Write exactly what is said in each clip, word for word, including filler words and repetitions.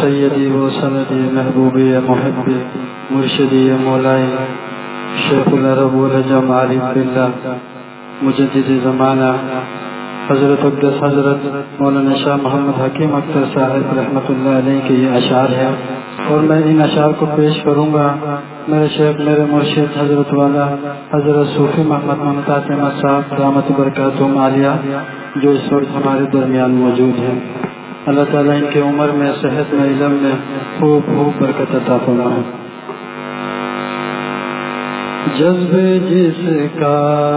سیدی و سندی محبوبی محبی مرشدی مولائی شیخ العرب والعجم عارف باللہ مجدد زمانہ حضرت اقدس حضرت مولانا شاہ محمد حکیم اختر صاحب رحمۃ اللہ علیہ کے یہ اشعار ہیں، اور میں ان اشعار کو پیش کروں گا میرے شیخ میرے مرشد حضرت والا حضرت صوفی محمد ممتاز احمد صاحب دامت برکاتہم عالیہ جو اس وقت ہمارے درمیان موجود ہیں۔ اللہ تعالیٰ ان کی عمر میں، صحت میں، علم میں خوب خوب برکت عطا فرمائے۔ جذب جس کا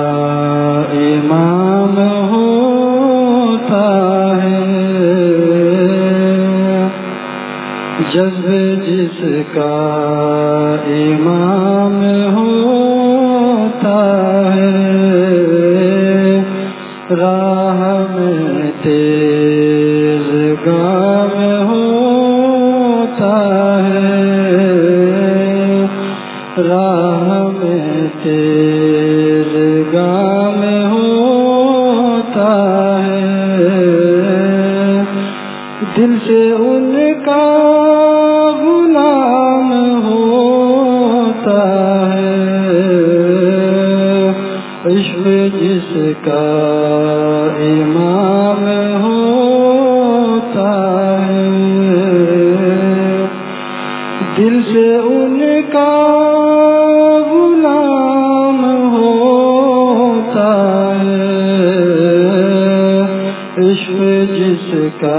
امام ہوتا ہے، جذب جس کا امام ہوتا ہے، راہ میں تیز گام ہوتا ہے، راہ میں تیز گام ہوتا ہے، دل سے ان کا غلام ہوتا ہے، عشق جس کا امام ہوتا ہے، دل سے ان کا غلام ہوتا ہے، عشق جس کا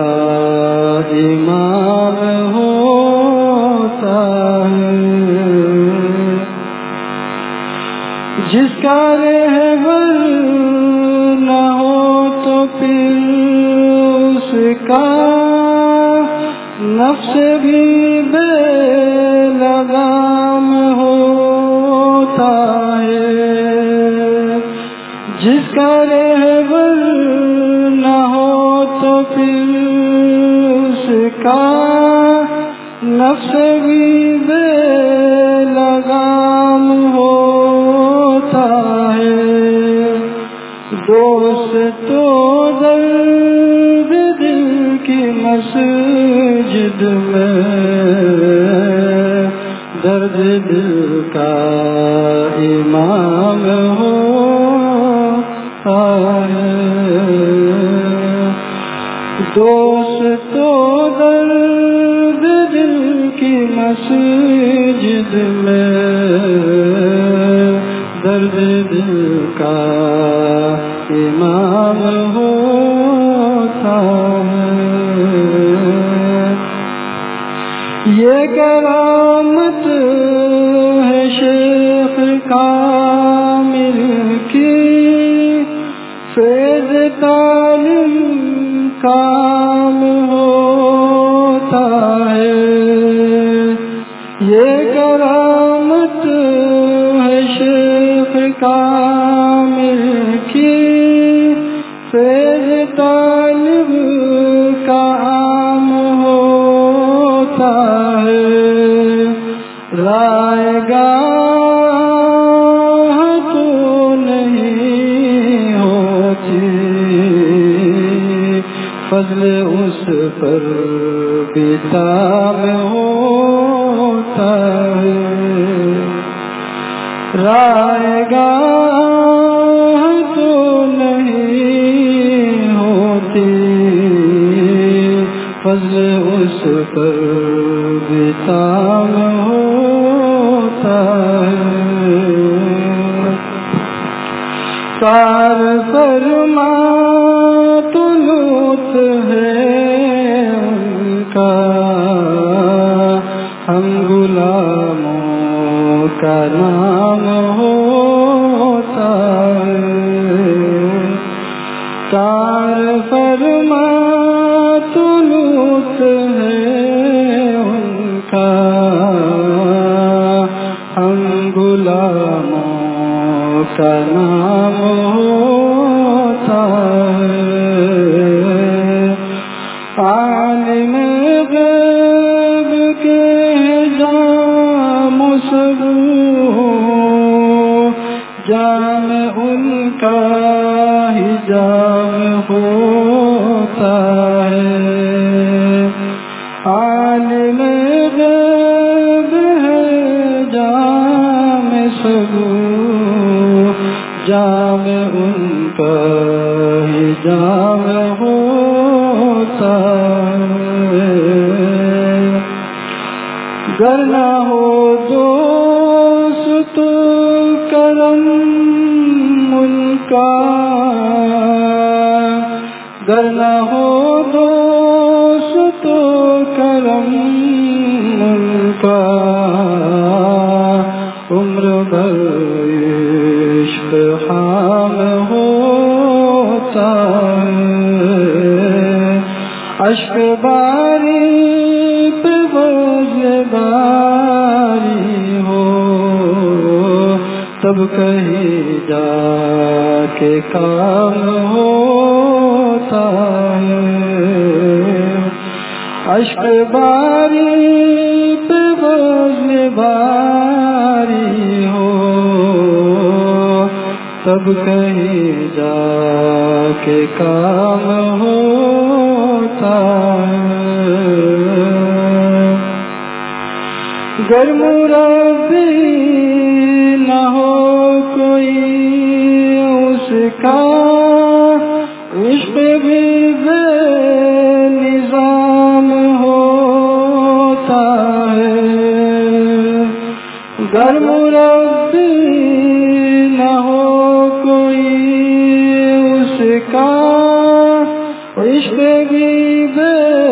امام ہوتا ہے، جس کا رہبر نہ ہو تو پھر اس کا نفس بھی بے لگام ہوتا ہے، جس کا رہبر نہ ہو تو پھر اس کا نفس بھی بے لگام ہوتا ہے، دوست تو درد دل کی مسجد میں درد دل کا امام ہوتا ہے، دوست تو درد دل کی مسجد میں درد دل کا امام ہوتا ہے، یہ کرامت ہے شیخ کامل کی، فیض تعلیم کام ہوتا ہے، یہ کرامت ہے شیخ کامل کی، فیض طالب کا عام ہوتا ہے، رائے گاہ تو نہیں ہوتی، فضل اس پر بیتاب ہوتا ہے، رائے گاہ تو نہیں ہوتی، فضل اس پر بیتاب ہوتا ہے، کار فرما تو لطف ہے ان کا، ہم غلاموں کا نام ہوتا ہے، کار فرما تو لطف ہے ان کا، ہم غلاموں کا نام ہوتا ہے، عالم غیب کے جام سب جام ان کا ہی جام ہوتا ہے، عالم غیب ہے جام سگو جام ان کا ہی جام ہوتا ہے گر نہ ہو دوست تو کرم ان کا گر نہ ہو دوست تو کرم ان کا عمر بھر عشق حام ہوتا ہے اشک باری پہ بزل باری ہو تب کہیں جا کے کام ہوتا ہے اشک باری پہ بزل باری ہو تب کہیں جا کے کام ہوتا ہے گر مربی نہ ہو کوئی اس کا عشق بھی بے نظام ہوتا ہے گر مربی نہ ہو کوئی اس کا عشق بھی بے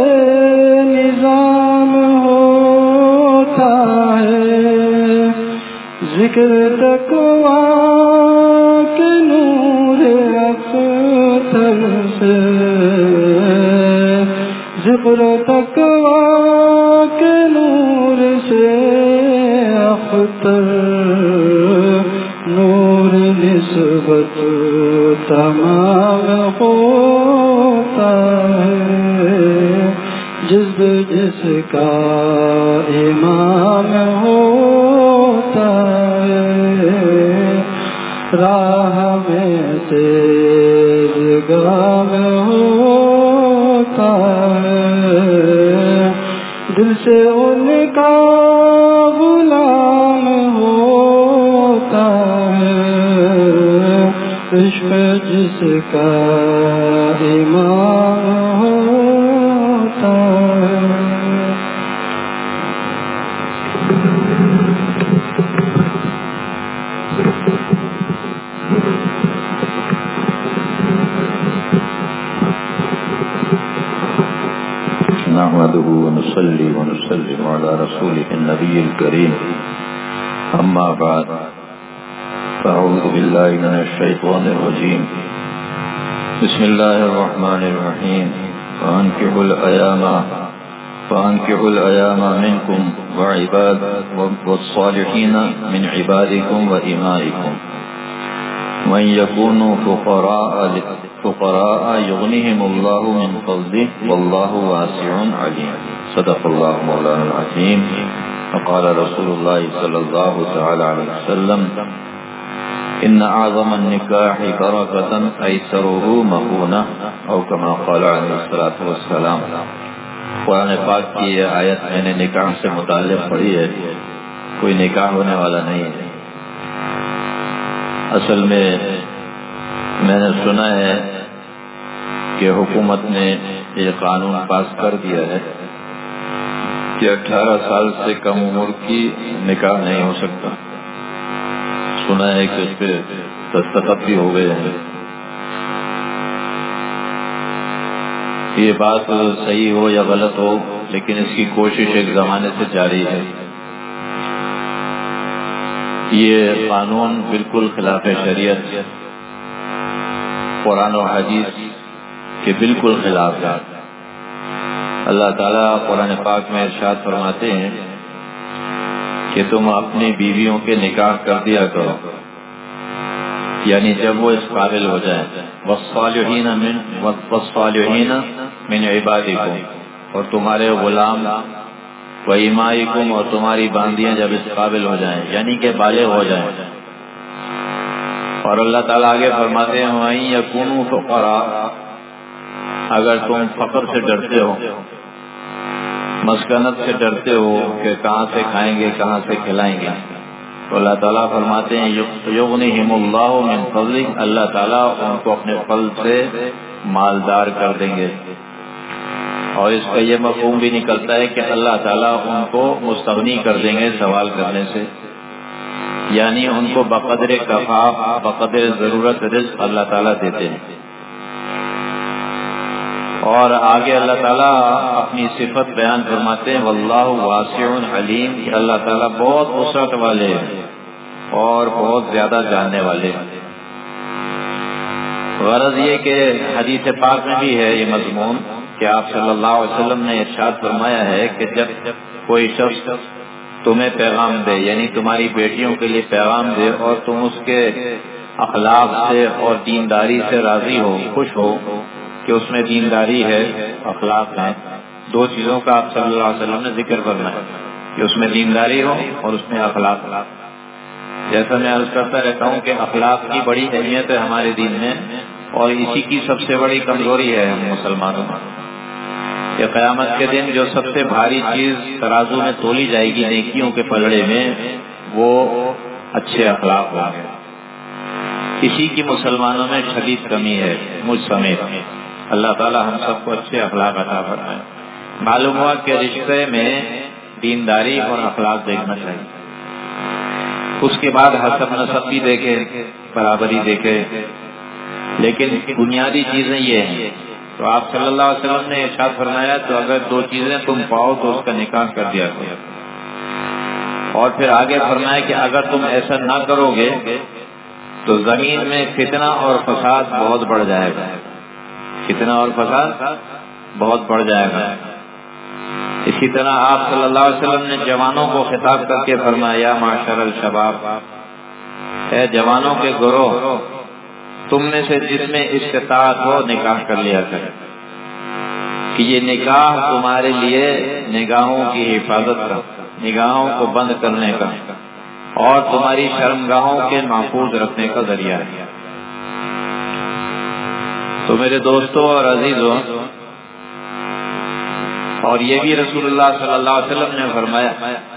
نظام ہوتا ہے ذکر تقویٰ کے نور اختر سے ذکر تقویٰ کے نور سے اختر نور نسبت تمام ہوتا ہے جس جس کا امام ہوتا ہے راہ میں تیز گام ہوتا ہے دل سے ان کا غلام ہوتا ہے عشق جس کا امام ہوتا ہے نحمده ونصلي ونسلم على رسوله النبي الكريم أما بعد فأعوذ بالله من الشيطان الرجيم بسم الله الرحمن الرحيم فأنكحوا الأيام فأنكحوا الأيام منكم وعباد والصالحين من عبادكم وإمائكم من يكونوا فقراء فقراء يغنيهم الله من فضله والله واسع عليم صدق الله مولانا العظيم وقال رسول الله صلى الله تعالى عليه وسلم إن أعظم النكاح بركة أيسره مهونة أو كما قال عليه الصلاة والسلام قرآن پاک کی یہ آیت میں نے نکاح سے متعلق پڑھی ہے کوئی نکاح ہونے والا نہیں ہے اصل میں میں نے سنا ہے کہ حکومت نے یہ قانون پاس کر دیا ہے کہ اٹھارہ سال سے کم عمر کی نکاح نہیں ہو سکتا سنا ہے کہ اس پہ دستخط بھی ہو گئے ہیں یہ بات صحیح ہو یا غلط ہو لیکن اس کی کوشش ایک زمانے سے جاری ہے یہ قانون بالکل خلاف شریعت قرآن و حدیث کے بالکل خلاف ہے اللہ تعالیٰ قرآن پاک میں ارشاد فرماتے ہیں کہ تم اپنی بیویوں کے نکاح کر دیا کرو یعنی جب وہ اس قابل ہو جائیں والصالحین من والصالحین من عبادکم اور تمہارے غلام وإمائکم اور تمہاری باندیاں جب اس قابل ہو جائیں یعنی کہ بالغ ہو جائیں اور اللہ تعالیٰ آگے فرماتے ہیں وَإِن يَكُونُوا فُقَرَاءَ اگر تم فقر سے ڈرتے ہو مسکنت سے ڈرتے ہو کہ کہاں سے کھائیں گے کہاں سے کھلائیں گے، تو اللہ تعالیٰ فرماتے ہیں یغنیہم اللہ من فضلہ، اللہ تعالیٰ ان کو اپنے فضل سے مالدار کر دیں گے. اور اس کا یہ مفہوم بھی نکلتا ہے کہ اللہ تعالیٰ ان کو مستغنی کر دیں گے سوال کرنے سے، یعنی ان کو بقدر کفاف بقدر ضرورت رزق اللہ تعالیٰ دیتے ہیں. اور آگے اللہ تعالیٰ اپنی صفت بیان فرماتے ہیں واللہ واسع علیم، کہ اللہ تعالیٰ بہت وسعت والے ہیں اور بہت زیادہ جاننے والے ہیں. غرض یہ کہ حدیث پاک میں بھی ہے یہ مضمون کہ آپ صلی اللہ علیہ وسلم نے ارشاد فرمایا ہے کہ جب کوئی شخص تمہیں پیغام دے، یعنی تمہاری بیٹیوں کے لیے پیغام دے، اور تم اس کے اخلاق سے اور دینداری سے راضی ہو، خوش ہو کہ اس میں دینداری ہے اخلاق ہے، دو چیزوں کا آپ صلی اللہ علیہ وسلم نے ذکر کرنا ہے کہ اس میں دینداری ہو اور اس میں اخلاق. جیسا میں عرض کرتا رہتا ہوں کہ اخلاق کی بڑی اہمیت ہے ہمارے دین میں، اور اسی کی سب سے بڑی کمزوری ہے ہم مسلمانوں میں کہ قیامت کے دن جو سب سے بھاری چیز ترازو میں تولی جائے گی نیکیوں کے پلڑے میں، وہ اچھے اخلاق ہوں گے. اسی کی مسلمانوں میں شدید کمی ہے، مجھ سمیت. اللہ تعالی ہم سب کو اچھے اخلاق عطا فرمائے. معلوم ہوا کہ رشتے میں دینداری اور اخلاق دیکھنا چاہیے، اس کے بعد حسب نسب بھی دیکھے، برابری دیکھے، لیکن بنیادی چیزیں یہ ہیں. تو آپ صلی اللہ علیہ وسلم نے ارشاد فرمایا تو اگر دو چیزیں تم پاؤ تو اس کا نکاح کر دیا کرو. اور پھر آگے فرمایا کہ اگر تم ایسا نہ کرو گے تو زمین میں فتنہ اور فساد بہت بڑھ جائے گا، فتنہ اور فساد بہت بڑھ جائے گا. اسی طرح آپ صلی اللہ علیہ وسلم نے جوانوں کو خطاب کر کے فرمایا معاشر الشباب، اے جوانوں کے گروہ، تم میں سے جس میں استطاعت ہو نکاح کر لیا کرے، کہ یہ نکاح تمہارے لیے نگاہوں کی حفاظت کا، نگاہوں کو بند کرنے کا اور تمہاری شرمگاہوں کے محفوظ رکھنے کا ذریعہ ہے. تو میرے دوستوں اور عزیزوں، اور یہ بھی رسول اللہ صلی اللہ علیہ وسلم نے فرمایا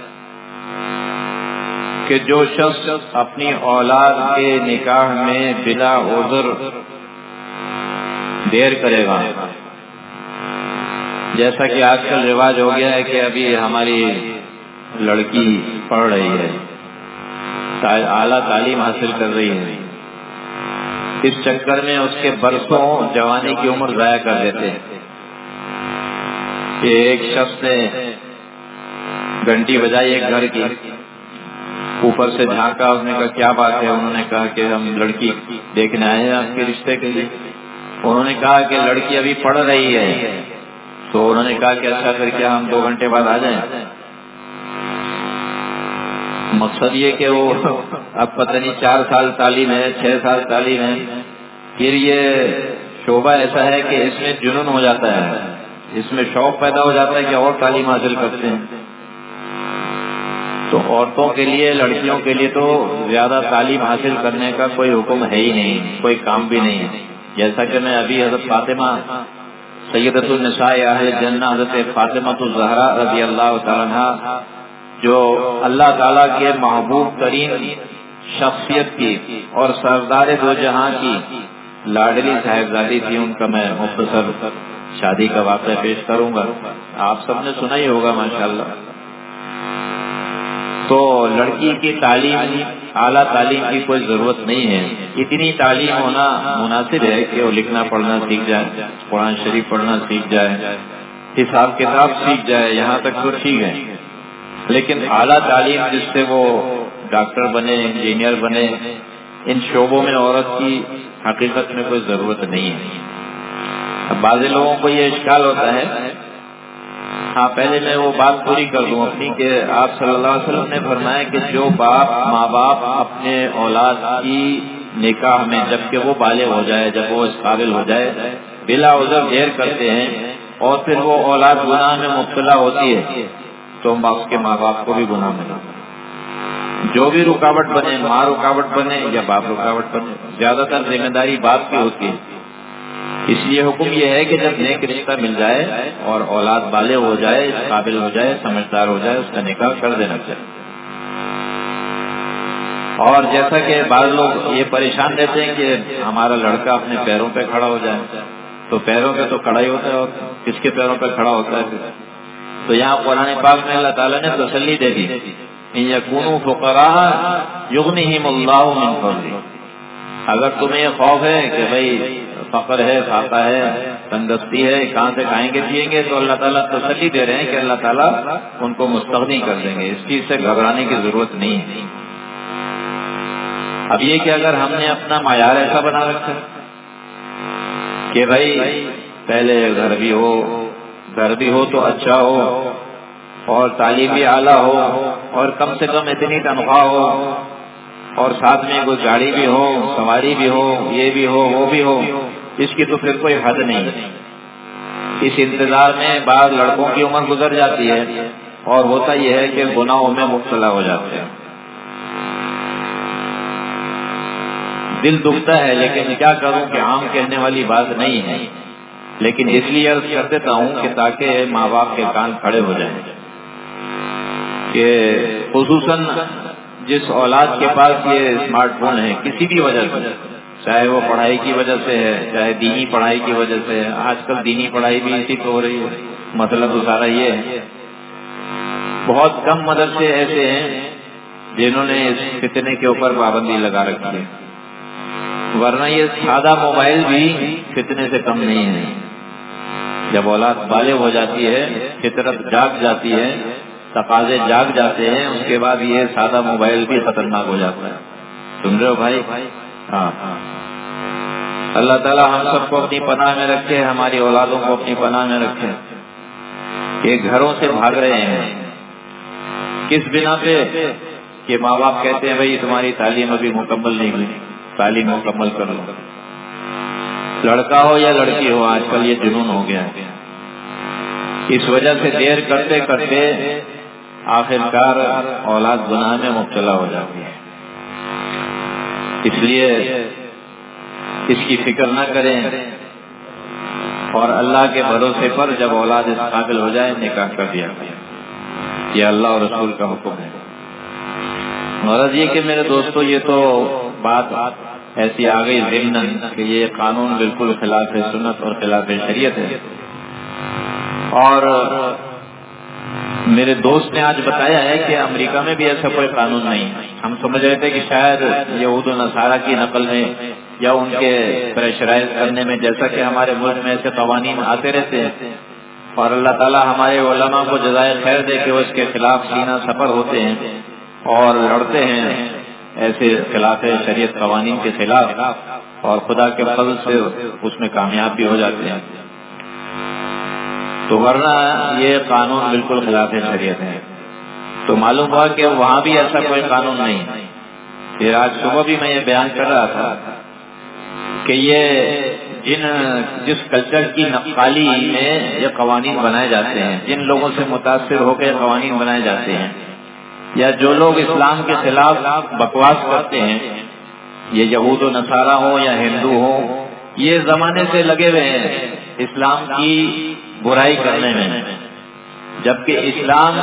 کہ جو شخص اپنی اولاد کے نکاح میں بلا عذر دیر کرے گا، جیسا کہ آج کل رواج ہو گیا ہے کہ ابھی ہماری لڑکی پڑھ رہی ہے، اعلیٰ تعلیم حاصل کر رہی ہے، اس چکر میں اس کے برسوں جوانی کی عمر ضائع کر دیتے ہیں. کہ ایک شخص نے گھنٹی بجائی ایک گھر کی، اوپر سے جھانکا، اس نے کہا کیا بات ہے؟ انہوں نے کہا کہ ہم لڑکی دیکھنے آئے ہیں آپ کے رشتے کے لیے. انہوں نے کہا کہ لڑکی ابھی پڑھ رہی ہے. تو انہوں نے کہا کہ اچھا پھر کیا ہم دو گھنٹے بعد آ جائیں؟ مقصد یہ کہ وہ اب پتہ نہیں چار سال تعلیم ہے، چھ سال تعلیم ہے، پھر یہ شعبہ ایسا ہے کہ اس میں جنون ہو جاتا ہے، اس میں شوق پیدا ہو جاتا ہے کہ اور تعلیم حاصل کرتے ہیں. تو عورتوں کے لیے، لڑکیوں کے لیے تو زیادہ تعلیم حاصل کرنے کا کوئی حکم ہے ہی نہیں، کوئی کام بھی نہیں ہے. جیسا کہ میں ابھی حضرت فاطمہ سیدۃ النساء اہل جنہ حضرت فاطمہ الزہرا رضی اللہ تعالیٰ عنہا، جو اللہ تعالیٰ کے محبوب ترین شخصیت کی اور سردار دو جہاں کی لاڈلی صاحبزادی تھی، ان کا میں مختصر شادی کا واقعہ پیش کروں گا. آپ سب نے سنا ہی ہوگا ماشاءاللہ. تو لڑکی کی تعلیم، اعلیٰ تعلیم کی کوئی ضرورت نہیں ہے. اتنی تعلیم ہونا مناسب ہے کہ وہ لکھنا پڑھنا سیکھ جائے، قرآن شریف پڑھنا سیکھ جائے، حساب کتاب سیکھ جائے، یہاں تک تو ٹھیک ہے. لیکن اعلیٰ تعلیم جس سے وہ ڈاکٹر بنے، انجینئر بنے، ان شعبوں میں عورت کی حقیقت میں کوئی ضرورت نہیں ہے. اب بعض لوگوں کو یہ اشکال ہوتا ہے. ہاں پہلے میں وہ بات پوری کر دوں اپنی کہ آپ صلی اللہ علیہ وسلم نے فرمایا کہ جو باپ ماں باپ اپنے اولاد کی نکاح میں جبکہ وہ بالغ ہو جائے، جب وہ اس قابل ہو جائے، بلا عذر دیر کرتے ہیں اور پھر وہ اولاد گناہ میں مبتلا ہوتی ہے، تو اس کے ماں باپ کو بھی گناہ ملا. جو بھی رکاوٹ بنے، ماں رکاوٹ بنے یا باپ رکاوٹ بنے، زیادہ تر ذمہ داری باپ کی ہوتی ہے اس لیے حکم یہ ہے کہ جب نیک رشتہ مل جائے اور اولاد بالغ ہو جائے، قابل ہو جائے، سمجھدار ہو جائے، اس کا نکاح کر دینا چاہیے۔ اور جیسا کہ بعض لوگ یہ پریشان رہتے ہیں کہ ہمارا لڑکا اپنے پیروں پہ کھڑا ہو جائے، تو پیروں پہ تو کھڑا ہی ہوتا ہے، اور کس کے پیروں پہ کھڑا ہوتا ہے؟ تو یہاں قرآن پاک میں اللہ تعالیٰ نے تسلی دے دی، ان یکونوا فقراء یغنیہم اللہ من فضلہ۔ اگر تمہیں یہ خوف ہے کہ بھائی فقر ہے، فاقہ ہے، تنگستی ہے، کہاں سے کھائیں گے پیئیں گے، تو اللہ تعالیٰ تسلی دے رہے ہیں کہ اللہ تعالیٰ ان کو مستغنی کر دیں گے، اس چیز سے گھبرانے کی ضرورت نہیں ہے۔ اب یہ کہ اگر ہم نے اپنا معیار ایسا بنا رکھا کہ بھائی پہلے گھر بھی ہو، گھر بھی ہو تو اچھا ہو، اور تعلیم بھی اعلیٰ ہو، اور کم سے کم اتنی تنخواہ ہو، اور ساتھ میں کوئی گاڑی بھی ہو، سواری بھی ہو، یہ بھی ہو، وہ بھی ہو، اس کی تو پھر کوئی حد نہیں۔ اس انتظار میں بعض لڑکوں کی عمر گزر جاتی ہے، اور ہوتا یہ ہے کہ گناہوں میں مبتلا ہو جاتے ہیں۔ دل دکھتا ہے، لیکن کیا کروں کہ عام کہنے والی بات نہیں ہے، لیکن اس لیے عرض کر دیتا ہوں کہ تاکہ ماں باپ کے کان کھڑے ہو جائیں کہ خصوصاً جس اولاد کے پاس یہ اسمارٹ فون ہے کسی بھی وجہ سے، چاہے وہ پڑھائی کی وجہ سے ہے، چاہے دینی پڑھائی کی وجہ سے ہے، آج کل دینی پڑھائی بھی اسی پہ ہو رہی ہے، مطلب تو سارا یہ ہے۔ بہت کم مدرسے ایسے ہیں جنہوں نے اس فتنے کے اوپر پابندی لگا رکھی ہے، ورنہ یہ سادہ موبائل بھی فتنے سے کم نہیں ہے۔ جب اولاد بالغ ہو جاتی ہے، فطرت جاگ جاتی ہے، تقاضے جاگ جاتے ہیں، اس کے بعد یہ سادہ موبائل بھی خطرناک ہو جاتا ہے۔ سن رہے ہو بھائی؟ ہاں، اللہ تعالیٰ ہم سب کو اپنی پناہ میں رکھے، ہماری اولادوں کو اپنی پناہ میں رکھے۔ یہ گھروں سے بھاگ رہے ہیں کس بنا پہ؟ کہ ماں باپ کہتے ہیں بھائی تمہاری تعلیم ابھی مکمل نہیں ہوئی، تعلیم مکمل کر لو۔ لڑکا ہو یا لڑکی ہو، آج کل یہ جنون ہو گیا ہے۔ اس وجہ سے دیر کرتے کرتے آخرکار اولاد گناہ میں مبتلا ہو جاتی ہے۔ اس لیے اس کی فکر نہ کریں، اور اللہ کے بھروسے پر جب اولاد اس قابل ہو جائے نکاح کر دیا۔ یہ اللہ اور رسول کا حکم ہے۔ غرض یہ کہ میرے دوستو، یہ تو بات ایسی آ گئی ضمناً کہ یہ قانون بالکل خلاف سنت اور خلاف شریعت ہے، اور میرے دوست نے آج بتایا ہے کہ امریکہ میں بھی ایسا کوئی قانون نہیں۔ ہم سمجھ رہے تھے کہ شاید یہود و نصارہ کی نقل میں یا ان کے پریشرائز کرنے میں، جیسا کہ ہمارے ملک میں ایسے قوانین آتے رہتے ہیں، اور اللہ تعالیٰ ہمارے علماء کو جزائے خیر دے کہ وہ اس کے خلاف سینہ سپر ہوتے ہیں اور لڑتے ہیں ایسے خلاف شریعت قوانین کے خلاف، اور خدا کے فضل سے اس میں کامیاب بھی ہو جاتے ہیں۔ تو ورنہ یہ قانون بالکل خلاف شریعت ہے۔ تو معلوم ہوا کہ وہاں بھی ایسا کوئی قانون نہیں۔ پھر آج صبح بھی میں یہ بیان کر رہا تھا کہ یہ جن جس کلچر کی نقالی میں یہ قوانین بنائے جاتے ہیں، جن لوگوں سے متاثر ہو کے قوانین بنائے جاتے ہیں، یا جو لوگ اسلام کے خلاف بکواس کرتے ہیں، یہ یہود و نصارہ ہوں یا ہندو ہوں، یہ زمانے سے لگے ہوئے ہیں اسلام کی برائی کرنے میں، جبکہ اسلام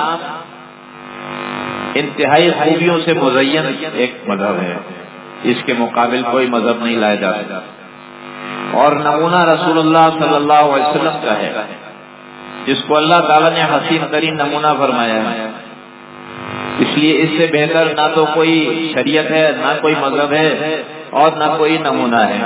انتہائی خوبیوں سے مزین ایک مذہب ہے، اس کے مقابل کوئی مذہب نہیں لایا جاتا، اور نمونہ رسول اللہ صلی اللہ علیہ وسلم کا ہے، جس کو اللہ تعالیٰ نے حسین ترین نمونہ فرمایا ہے۔ اس لیے اس سے بہتر نہ تو کوئی شریعت ہے، نہ کوئی مذہب ہے، اور نہ کوئی نمونہ ہے۔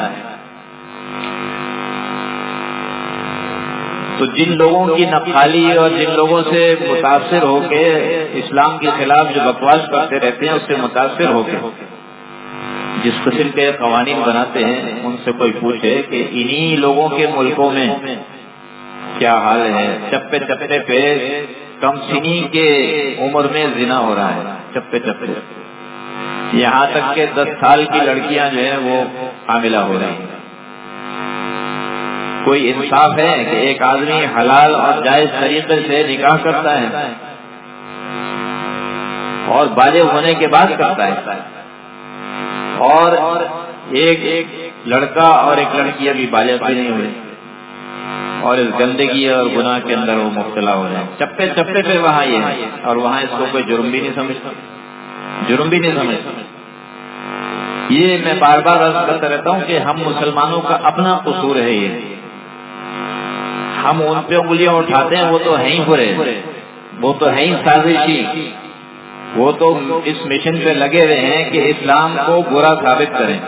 تو جن لوگوں کی نقالی اور جن لوگوں سے متاثر ہو کے اسلام کے خلاف جو بکواس کرتے رہتے ہیں، اس سے متاثر ہو کے جس قسم کے قوانین بناتے ہیں، ان سے کوئی پوچھے کہ انہی لوگوں کے ملکوں میں کیا حال ہے، چپے چپے پہ کم سنی کے عمر میں زنا ہو رہا ہے، چپے چپے، یہاں تک کہ دس سال کی لڑکیاں جو ہیں وہ حاملہ ہو رہی ہیں۔ کوئی انصاف ہے کہ ایک آدمی حلال اور جائز طریقے سے نکاح کرتا ہے اور بالغ ہونے کے بعد کرتا ہے، اور ایک لڑکا اور ایک لڑکی ابھی بالغ بھی نہیں ہوئے، اور اس گندگی اور گناہ کے اندر وہ مبتلا ہو جائیں. چپے چپے پہ وہاں یہ ہے، اور وہاں اس کو کوئی جرم بھی نہیں سمجھتا، جرم بھی نہیں سمجھتا. یہ میں بار بار عرض کرتا رہتا ہوں کہ ہم مسلمانوں کا اپنا قصور ہے. یہ ہم ان پہ انگلیاں اٹھاتے ہیں، وہ تو ہیں ہی برے، وہ تو ہیں ہی سازشی، وہ تو اس مشن پہ لگے ہوئے ہیں کہ اسلام کو برا ثابت کریں.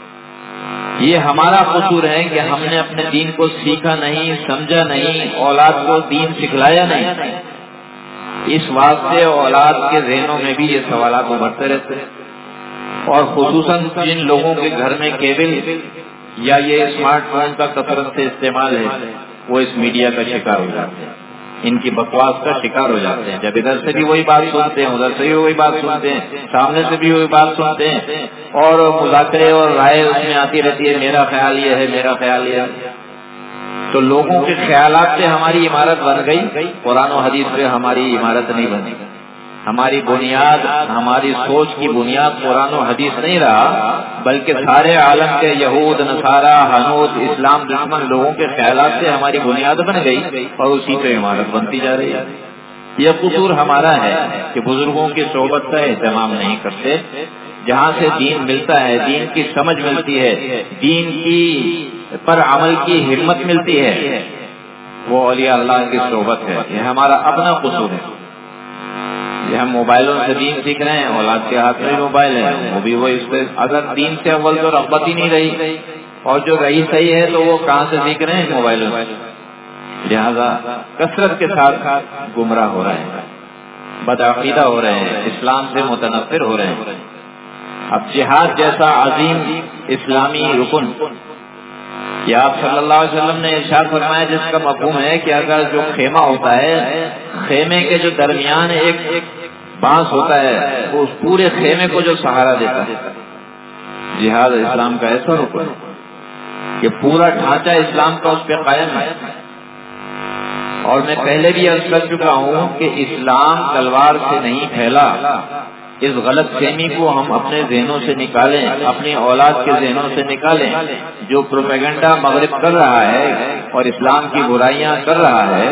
یہ ہمارا قصور ہے کہ ہم نے اپنے دین کو سیکھا نہیں، سمجھا نہیں، اولاد کو دین سکھلایا نہیں. اس واسطے اولاد کے ذہنوں میں بھی یہ سوالات ابھرتے رہتے ہیں. اور خصوصاً جن لوگوں کے گھر میں کیبل یا یہ اسمارٹ فون کا کثرت سے استعمال ہے، وہ اس میڈیا کا شکار ہو جاتے ہیں، ان کی بکواس کا شکار ہو جاتے ہیں. جب ادھر سے بھی وہی بات سنتے ہیں، ادھر سے بھی وہی بات سنتے ہیں، سامنے سے بھی وہی بات سنتے ہیں، اور مذاکرے اور رائے اس میں آتی رہتی ہے، میرا خیال یہ ہے، میرا خیال یہ ہے. تو لوگوں کے خیالات سے ہماری عمارت بن گئی، قرآن و حدیث پہ ہماری عمارت نہیں بنی. ہماری بنیاد، ہماری سوچ کی بنیاد قرآن و حدیث نہیں رہا، بلکہ سارے عالم کے یہود، نصارہ، ہنود، اسلام دشمن لوگوں کے خیالات سے ہماری بنیاد بن گئی، اور اسی پہ عمارت بنتی جا رہی ہے. یہ قصور ہمارا ہے کہ بزرگوں کی صحبت کا اہتمام نہیں کرتے. جہاں سے دین ملتا ہے، دین کی سمجھ ملتی ہے، دین کی پر عمل کی ہمت ملتی ہے، وہ اولیاء اللہ کی صحبت ہے. یہ ہمارا اپنا قصور ہے. یہ ہم موبائلوں سے دین سیکھ رہے ہیں، اولاد کے ہاتھ میں موبائل ہے، وہ بھی وہ اس پہ اگر دین سے اول تو رغبت ہی نہیں رہی، اور جو رہی صحیح ہے تو وہ کہاں سے سیکھ رہے ہیں؟ موبائلوں سے. لہذا کثرت کے ساتھ گمراہ ہو رہے ہیں، بدعقیدہ ہو رہے ہیں، اسلام سے متنفر ہو رہے ہیں. اب جہاد جیسا عظیم اسلامی رکن، یہ آپ صلی اللہ علیہ وسلم نے ارشاد فرمایا، جس کا مفہوم ہے کہ اگر جو خیمہ ہوتا ہے، خیمے کے جو درمیان ایک بانس ہوتا ہے، وہ اس پورے خیمے کو جو سہارا دیتا ہے. جہاد اسلام کا ایسا رکن ہے کہ پورا ڈھانچہ اسلام کا اس پہ قائم ہے. اور میں پہلے بھی عرض کر چکا ہوں کہ اسلام تلوار سے نہیں پھیلا. اس غلط فہمی کو ہم اپنے ذہنوں سے نکالیں، اپنی اولاد کے ذہنوں سے نکالیں. جو پروپیگنڈا مغرب کر رہا ہے اور اسلام کی برائیاں کر رہا ہے،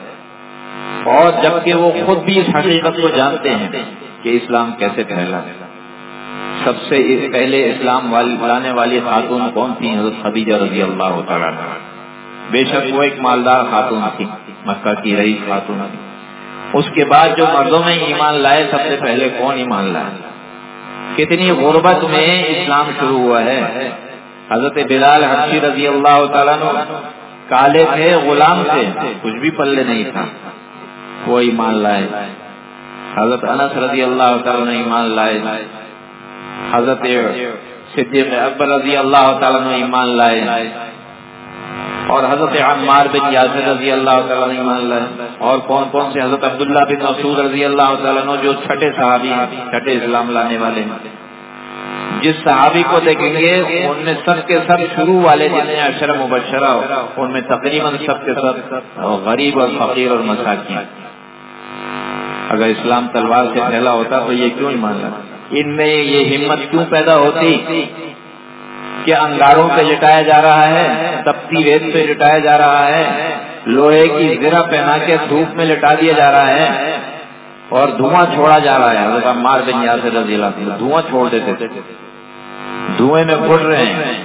اور جبکہ وہ خود بھی اس حقیقت کو جانتے ہیں کہ اسلام کیسے پھیلا. سب سے پہلے اسلام لانے والی خاتون کون تھی؟ حضرت خدیجہ رضی اللہ تعالیٰ عنہا. بے شک وہ ایک مالدار خاتون تھی، مکہ کی رئیس خاتون تھی. اس کے بعد جو مردوں میں ایمان لائے، سب سے پہلے کون ایمان لائے؟ کتنی غربت میں اسلام شروع ہوا ہے. حضرت بلال حبشی رضی اللہ تعالیٰ عنہ کالے تھے، غلام تھے، کچھ بھی پلے نہیں تھا، وہ ایمان لائے. حضرت انس رضی اللہ تعالیٰ نے ایمان لائے. حضرت صدیق اکبر رضی اللہ تعالیٰ نے ایمان لائے. اور حضرت عمار بن یاسر رضی اللہ تعالیٰ نے ایمان لائے. اور کون کون سے؟ حضرت عبداللہ بن مسعود رضی اللہ تعالیٰ عنہ، جو چھٹے صحابی ہیں، چھٹے اسلام لانے والے ہیں. جس صحابی کو دیکھیں گے ان میں سب کے سب شروع والے جتنے عشرہ مبشرہ ان میں تقریباً سب کے سب غریب اور فقیر اور مساکین. اگر اسلام تلوار سے پھیلا ہوتا تو یہ کیوں ایمان لاتا؟ ان میں یہ ہمت کیوں پیدا ہوتی کہ انگاروں پہ لٹایا جا رہا ہے، تپتی ریت پہ لٹایا جا رہا ہے، لوہے کی زرہ پہنا کے دھوپ میں لٹا دیا جا رہا ہے، اور دھواں چھوڑا جا رہا ہے. حضرت عمار بن یاسر رضی اللہ عنہ دھواں چھوڑ دیتے تھے، دھوئیں میں پھٹ رہے ہیں.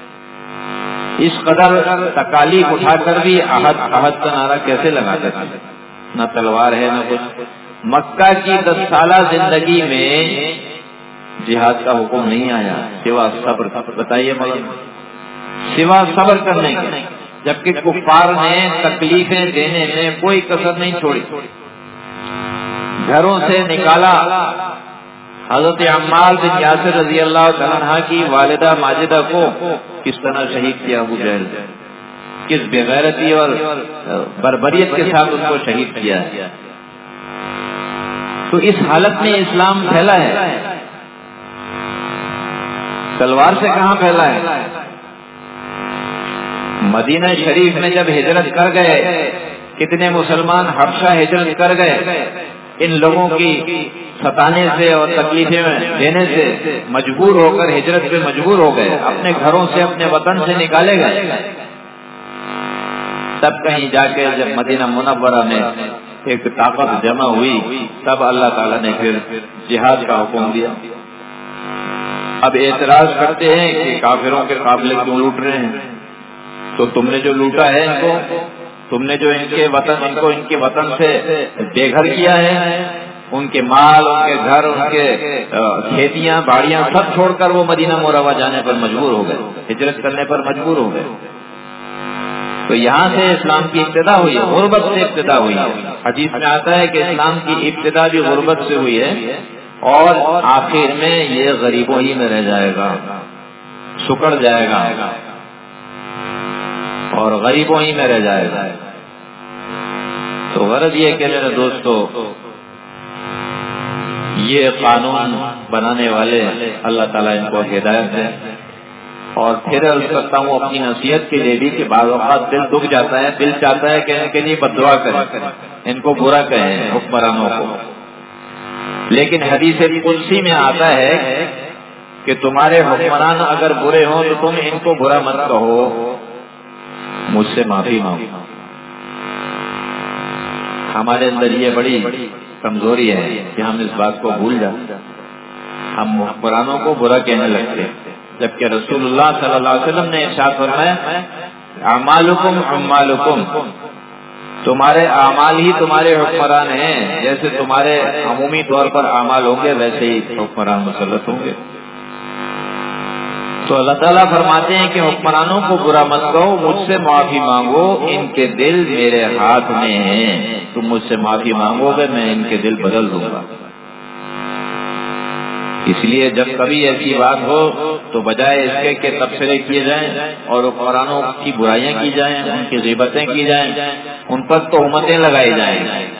اس قدر تکالیف اٹھا کر بھی احد احد کا نعرہ کیسے لگاتے تھے؟ نہ تلوار ہے نہ کچھ. مکہ کی دس سالہ زندگی میں جہاد کا حکم نہیں آیا سوا صبر. بتائیے مگر سوا صبر کرنے کے، جبکہ کفار نے تکلیفیں دینے میں کوئی کسر نہیں چھوڑی. گھروں سے نکالا. حضرت عمار بن یاسر رضی اللہ تعالیٰ عنہ کی والدہ ماجدہ کو کس طرح شہید کیا ابو جہل، کس بغیرتی اور بربریت کے ساتھ ان کو شہید کیا. تو اس حالت میں اسلام پھیلا ہے، تلوار سے کہاں پھیلا ہے؟ مدینہ شریف میں جب ہجرت کر گئے، کتنے مسلمان حبشہ ہجرت کر گئے. ان لوگوں کی ستانے سے اور تکلیفیں دینے سے مجبور ہو کر ہجرت پہ مجبور ہو گئے، اپنے گھروں سے اپنے وطن سے نکالے گئے. تب کہیں جا کے جب مدینہ منورہ میں ایک طاقت جمع ہوئی تب اللہ تعالیٰ نے پھر جہاد کا حکم دیا۔ اب اعتراض کرتے ہیں کہ کافروں کے قافلے کیوں لوٹ رہے ہیں؟ تو تم نے جو لوٹا ہے ان کو، تم نے جو ان کے وطن ان کو ان کے وطن سے بے گھر کیا ہے، ان کے مال، ان کے گھر، ان کے کھیتیاں باڑیاں سب چھوڑ کر وہ مدینہ منورہ جانے پر مجبور ہو گئے، ہجرت کرنے پر مجبور ہو گئے۔ تو یہاں سے اسلام کی ابتدا ہوئی ہے، غربت سے ابتدا ہوئی ہے۔ حدیث میں آتا ہے کہ اسلام کی ابتدا بھی غربت سے ہوئی ہے اور آخر میں یہ غریبوں ہی میں رہ جائے گا، سکڑ جائے گا اور غریبوں ہی میں رہ جائے گا۔ تو غرض یہ کہ میرے دوستو، یہ قانون بنانے والے اللہ تعالیٰ ان کو ہدایت دے۔ اور پھر عرض کرتا ہوں اپنی نصیحت کے لیے بھی کہ بعض اوقات دل دکھ جاتا ہے، دل چاہتا ہے کہ ان کے لیے بد دعا کریں، ان کو برا کہیں حکمرانوں کو، لیکن حدیث قدسی میں آتا ہے کہ تمہارے حکمران اگر برے ہوں تو تم ان کو برا مت کہو، مجھ سے معافی مانگو۔ ہمارے اندر یہ بڑی کمزوری ہے کہ ہم اس بات کو بھول جاتے، ہم حکمرانوں کو برا کہنے لگتے، جبکہ رسول اللہ صلی اللہ علیہ وسلم نے ارشاد فرمایا اعمالکم اعمالکم، تمہارے اعمال ہی تمہارے حکمران ہیں، جیسے تمہارے عمومی طور پر اعمال ہوں گے ویسے ہی حکمران مسلط ہوں گے۔ تو اللہ تعالیٰ فرماتے ہیں کہ حکمرانوں کو برا مت کہو، مجھ سے معافی مانگو، ان کے دل میرے ہاتھ میں ہیں، تم مجھ سے معافی مانگو گے میں ان کے دل بدل دوں گا۔ اس لیے جب کبھی ایسی بات ہو تو بجائے اس کے کہ تبصرے کیے جائیں اور حکمرانوں کی برائیاں کی جائیں، ان کی غیبتیں کی جائیں، ان پر تہمتیں لگائی جائیں،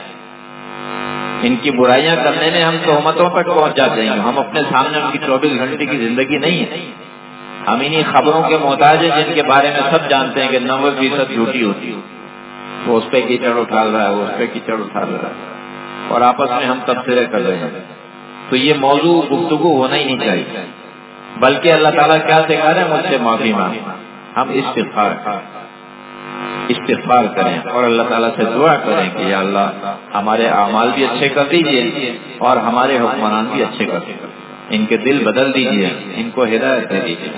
ان کی برائیاں کرنے میں ہم تہمتوں تک پہنچ جاتے ہیں۔ ہم اپنے سامنے ان کی چوبیس گھنٹے کی زندگی نہیں ہے، ہم انہی خبروں کے محتاج ہیں جن کے بارے میں سب جانتے ہیں کہ نوے فیصد جھوٹی ہوتی ہے، وہ اس پہ کیچڑ اٹھا رہا ہے، وہ اس پہ کیچڑ اٹھا رہا ہے، اور آپس میں ہم تبصرے کر رہے ہیں۔ تو یہ موضوع گفتگو ہونا ہی نہیں چاہیے، بلکہ اللہ تعالیٰ کیا سکھا رہے ہیں، مجھ سے معافی مانگ، ہم استغفار استغفار کریں اور اللہ تعالیٰ سے دعا کریں کہ یا اللہ ہمارے اعمال بھی اچھے کر دیجیے اور ہمارے حکمران بھی اچھے کر دیجیے، ان کے دل بدل دیجیے، ان کو ہدایت دے دیجیے۔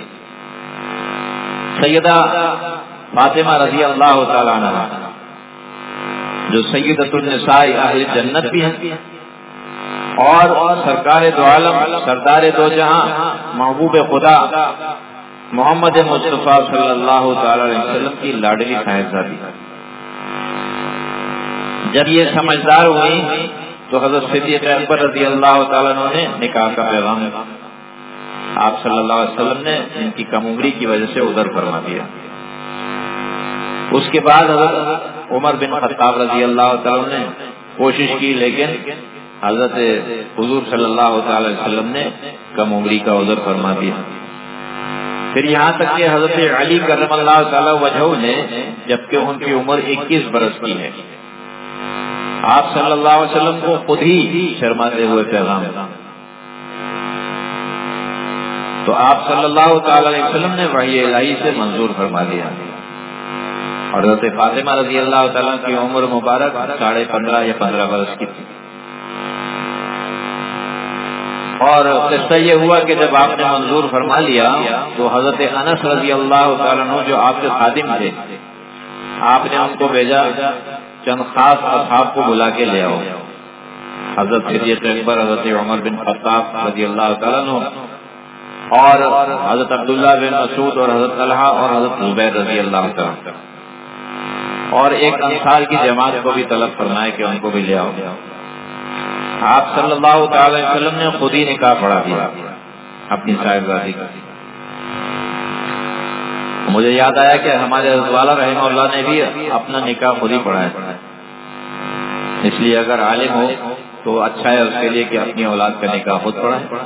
سیدہ فاطمہ رضی اللہ تعالیٰ عنہ جو سیدۃ النساء اہل جنت بھی ہیں اور سرکار دو عالم سردار دو جہاں محبوب خدا محمد مصطفیٰ صلی اللہ تعالی علیہ وسلم کی لاڈلی صاحبزادی، جب یہ سمجھدار ہوئی تو حضرت صدیق اکبر رضی اللہ تعالیٰ عنہ نے نکاح کا پیغام آپ صلی اللہ علیہ وسلم نے ان کی کم عمری کی وجہ سے ادھر فرما دیا۔ اس کے بعد حضرت عمر بن خطاب رضی اللہ تعالیٰ نے کوشش کی، لیکن حضرت حضور صلی اللہ تعالی وسلم نے کم عمری کا عذر فرما دیا۔ پھر یہاں تک کہ حضرت علی کرم اللہ تعالی وجہہ نے، جبکہ ان کی عمر اکیس برس کی ہے، آپ صلی اللہ علیہ وسلم کو خود ہی شرماتے ہوئے پیغام، تو آپ صلی اللہ تعالی علیہ وسلم نے وحی الہی سے منظور فرما دیا، اور حضرت فاطمہ رضی اللہ تعالیٰ کی عمر مبارک ساڑھے پندرہ یا پندرہ برس کی تھی۔ اور قصہ یہ ہوا کہ جب آپ نے منظور فرما لیا تو حضرت انس رضی اللہ تعالیٰ عنہ جو آپ کے خادم تھے، آپ نے ان کو بھیجا چند خاص اصحاب کو بلا کے لے آؤ، حضرت صدیق اکبر، حضرت عمر بن خطاب رضی اللہ تعالیٰ عنہ اور حضرت عبداللہ بن مسعود اور حضرت طلحہ اور حضرت زبیر رضی اللہ تعالیٰ، اور ایک انصار کی جماعت کو بھی طلب فرمائے کہ ان کو بھی لے آؤ۔ آپ صلی اللہ تعالی وسلم نے خود ہی نکاح پڑھا دیا اپنی صاحبزادی کا۔ مجھے یاد آیا کہ ہمارے حضرت والا رحمہ اللہ نے بھی اپنا نکاح خود ہی پڑھایا، اس لیے اگر عالم ہو تو اچھا ہے اس کے لیے کہ اپنی اولاد کا نکاح خود پڑھائے۔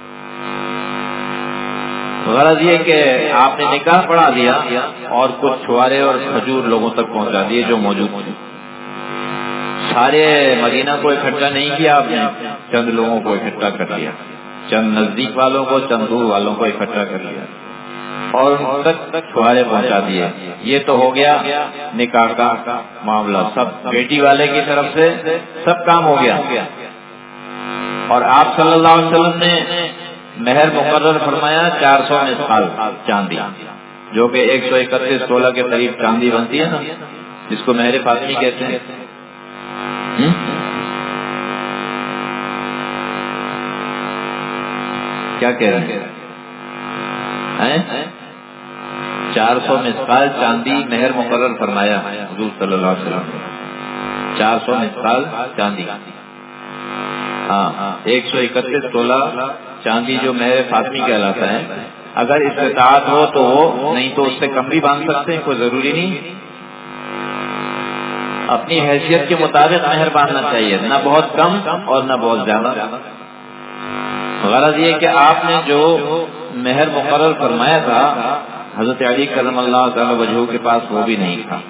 غرض یہ کہ آپ نے نکاح پڑھا دیا اور کچھ چھوارے اور کھجور لوگوں تک پہنچا دیے جو موجود تھے۔ سارے مدینہ کو اکٹھا نہیں کیا آپ نے، چند لوگوں کو اکٹھا کر لیا، چند نزدیک والوں کو، چند دور والوں کو اکٹھا کر لیا۔ اور ان تک چھوارے پہنچا دیے. یہ تو ہو گیا نکاح کا معاملہ، سب بیٹی والے کی طرف سے سب کام ہو گیا. اور آپ صلی اللہ علیہ وسلم نے مہر مقرر فرمایا چار سو مثقال چاندی، جو کہ ایک سو اکتیس تولہ کے قریب چاندی بنتی ہے نا، جس کو مہر فاطمی کہتے ہیں. کیا کہہ رہے ہیں؟ چار سو مثقال چاندی مہر مقرر فرمایا حضور صلی اللہ علیہ وسلم نے. چار سو مثقال چاندی، ہاں ایک سو اکتیس تولہ چاندی جو مہر فاطمی کہلاتا ہے. اگر استطاعت ہو تو ہو، نہیں تو اس سے کم بھی باندھ سکتے ہیں، کوئی ضروری نہیں. اپنی حیثیت کے مطابق مہر باندھنا چاہیے، نہ بہت کم اور نہ بہت زیادہ. غرض یہ کہ آپ نے جو مہر مقرر فرمایا تھا حضرت علی کرم اللہ تعالی وجہہ کے پاس وہ بھی نہیں تھا.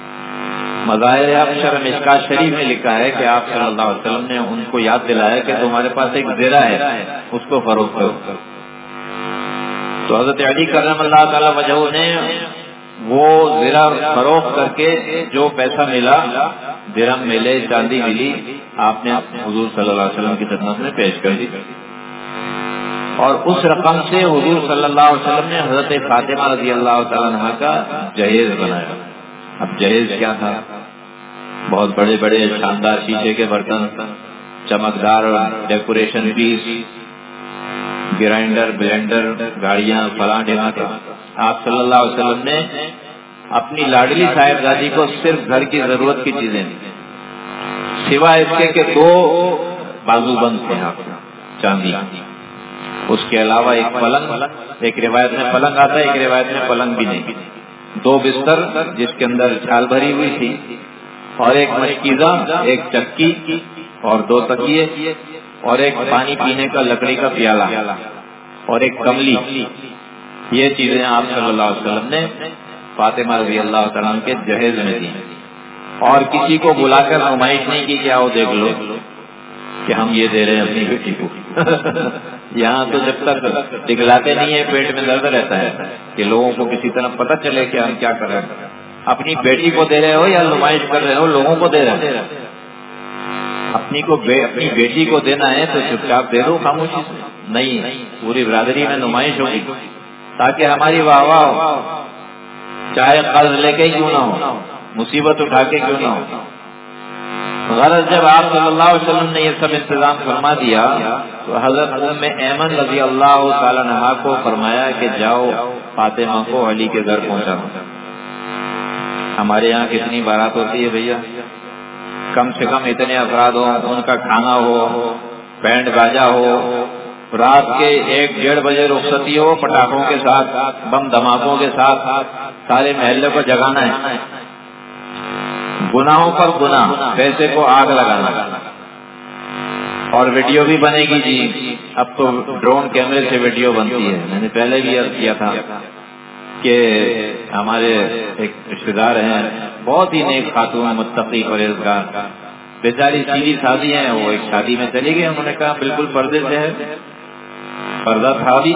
مظاہر ابشر مشکات شریف میں لکھا ہے کہ آپ صلی اللہ علیہ وسلم نے ان کو یاد دلایا کہ تمہارے پاس ایک زرہ ہے، اس کو فروخت کرو. تو حضرت علی کرم اللہ تعالی وجہہ نے وہ زرہ فروخت کر کے جو پیسہ ملا، درہم ملے، چاندی ملی، آپ نے حضور صلی اللہ علیہ وسلم کی خدمت میں پیش کر دی. اور اس رقم سے حضور صلی اللہ علیہ وسلم نے حضرت فاطمہ رضی اللہ تعالیٰ عنہ کا جہیز بنایا. اب جہیز کیا تھا؟ بہت بڑے بڑے شاندار شیشے کے برتن، چمکدار ڈیکوریشن پیس، گرائنڈر، بلینڈر، گاڑیاں، فلاں ڈھیما تھا. آپ صلی اللہ علیہ وسلم نے اپنی لاڈلی صاحبزادی کو صرف گھر کی ضرورت کی چیزیں دی، سوائے اس کے کہ دو بازو بند تھے آپ چاندی. اس کے علاوہ ایک پلنگ، ایک روایت میں پلنگ آتا ہے، ایک روایت میں پلنگ بھی نہیں. دو بستر جس کے اندر چھال بھری ہوئی تھی، اور ایک مشکیزہ، ایک چکی، اور دو تکیے، اور ایک پانی پینے کا لکڑی کا پیالہ، اور ایک کملی. یہ چیزیں آپ صلی اللہ علیہ وسلم نے فاطمہ رضی اللہ تعالیٰ عنہ کے جہیز میں دی. اور کسی کو بلا کر نمائش نہیں کی کہ آؤ دیکھ لو کہ ہم یہ دے رہے ہیں اپنی بیٹی کو. یہاں تو جب تک دکھلاتے نہیں ہیں پیٹ میں درد رہتا ہے کہ لوگوں کو کسی طرح پتہ چلے کہ ہم کیا کر رہے ہیں. اپنی بیٹی کو دے رہے ہو یا نمائش کر رہے ہو، لوگوں کو دے رہے ہیں. اپنی کو اپنی بیٹی کو دینا ہے تو چپ چاپ دے دو خاموشی سے، نہیں پوری برادری میں نمائش ہوگی تاکہ ہماری واہ واہ ہو، چاہے قرض لے کے کیوں نہ ہو، مصیبت اٹھا کے کیوں نہ ہو. غرض جب آپ صلی اللہ علیہ وسلم نے یہ سب انتظام فرما دیا تو حضرت ام ایمن رضی اللہ تعالی عنہا کو فرمایا کہ جاؤ فاطمہ کو علی کے گھر پہنچا. ہمارے یہاں کتنی بارات ہوتی ہے بھیا، کم سے کم اتنے افراد ہو، ان کا کھانا ہو، بینڈ باجا ہو، رات کے ایک ڈیڑھ بجے رخصتی ہو، پٹاخوں کے ساتھ، بم دھماکوں کے ساتھ سارے محلے کو جگانا ہے. گناہوں پر گناہ، پیسے کو آگ لگانا. اور ویڈیو بھی بنے گی جی، اب تو ڈرون کیمرے سے ویڈیو بنتی ہے. میں نے پہلے بھی عرض کیا تھا کہ ہمارے ایک رشتے دار ہیں، بہت ہی نیک خاتون، متقی پرہیزگار، بیچاری سیدھی سادی ہیں. وہ ایک شادی میں چلی گئی، انہوں نے کہا بالکل پردے سے ہے، پردہ تھا بھی،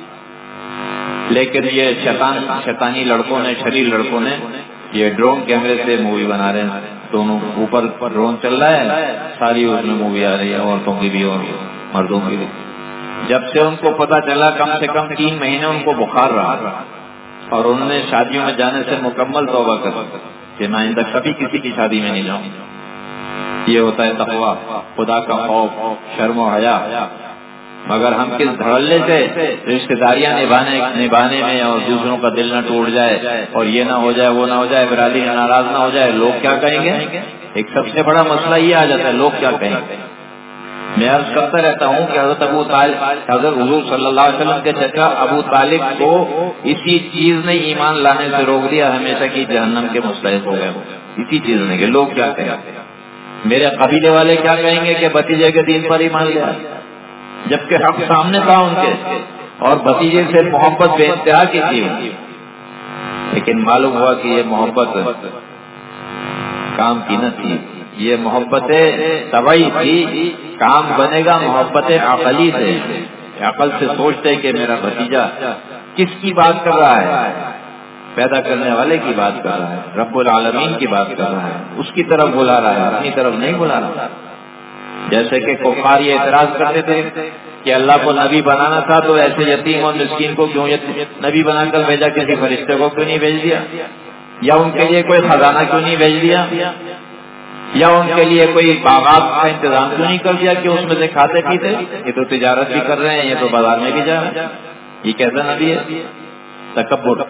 لیکن یہ شیطان شیطانی لڑکوں نے، شریر لڑکوں نے یہ ڈرون کیمرے سے مووی بنا رہے ہیں. دونوں اوپر ڈرون چل رہا ہے، ساری اس میں مووی آ رہی ہے، عورتوں کی بھی اور مردوں کی بھی. جب سے ان کو پتا چلا کم سے کم تین مہینے ان کو بخار رہا، اور انہوں نے شادیوں میں جانے سے مکمل توبہ کر کہ میں آئندہ کبھی کسی کی شادی میں نہیں جاؤں. یہ ہوتا ہے تقویٰ، خدا کا خوف، شرم و حیا. مگر ہم کس دھڑلے سے رشتے داریاں نبھانے نبھانے میں اور دوسروں کا دل نہ ٹوٹ جائے اور یہ نہ ہو جائے وہ نہ ہو جائے، برادری ناراض نہ ہو جائے، لوگ کیا کہیں گے. ایک سب سے بڑا مسئلہ یہ آ جاتا ہے، لوگ کیا کہیں گے. میں عرض کرتا رہتا ہوں کہ حضرت ابو طالب، حضرت حضور صلی اللہ علیہ وسلم کے چچا ابو طالب کو اسی چیز نے ایمان لانے سے روک دیا، ہمیشہ کی جہنم کے مستحق ہو گئے. اسی چیز نے کہ لوگ کیا کہیں گے، میرے قبیلے والے کیا کہیں گے کہ بھتیجے کے دین پر ایمان لیا، جبکہ حق سامنے تھا ان کے، اور بھتیجے سے محبت بے انتہا کی تھی. لیکن معلوم ہوا کہ یہ محبت کام کی نہ تھی، یہ محبت طبعی تھی. کام بنے گا محبت عقلی سے، عقل سے سوچتے کہ میرا بھتیجا کس کی بات کر رہا ہے؟ پیدا کرنے والے کی بات کر رہا ہے، رب العالمین کی بات کر رہا ہے، اس کی طرف بلا رہا ہے، اپنی طرف نہیں بلا رہا۔ جیسے کہ کفار یہ اعتراض کرتے تھے کہ اللہ کو نبی بنانا تھا تو ایسے یتیم اور مسکین کو کیوں نبی بنا کر بھیجا، کسی فرشتے کو کیوں نہیں بھیج دیا، یا ان کے لیے کوئی خزانہ کیوں نہیں بھیج دیا، یا ان کے لیے کوئی باغات کا انتظام کیوں نہیں کر دیا کہ اس میں سے کھاتے پیتے؟ یہ تو تجارت بھی کر رہے ہیں، یہ تو بازار میں بھی جا رہے ہیں، یہ کیسا نبی ہے؟ تکبر۔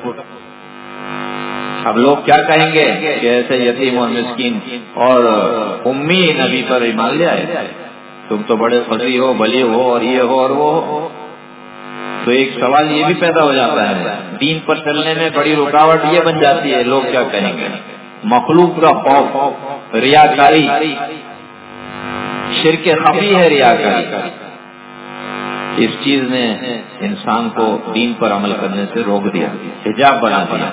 اب لوگ کیا کہیں گے کہ ایسے یتیم اور مسکین اور امی نبی پر ایمان لے آئے، تم تو بڑے فصیح ہو، بلی ہو، اور یہ ہو اور وہ ہو۔ تو ایک سوال یہ بھی پیدا ہو جاتا ہے، دین پر چلنے میں بڑی رکاوٹ یہ بن جاتی ہے، لوگ کیا کہیں گے؟ مخلوق کا خوف، ریاکاری، شرک خفی ہے ریاکاری، اس چیز نے انسان کو دین پر عمل کرنے سے روک دیا، حجاب بنا دیا۔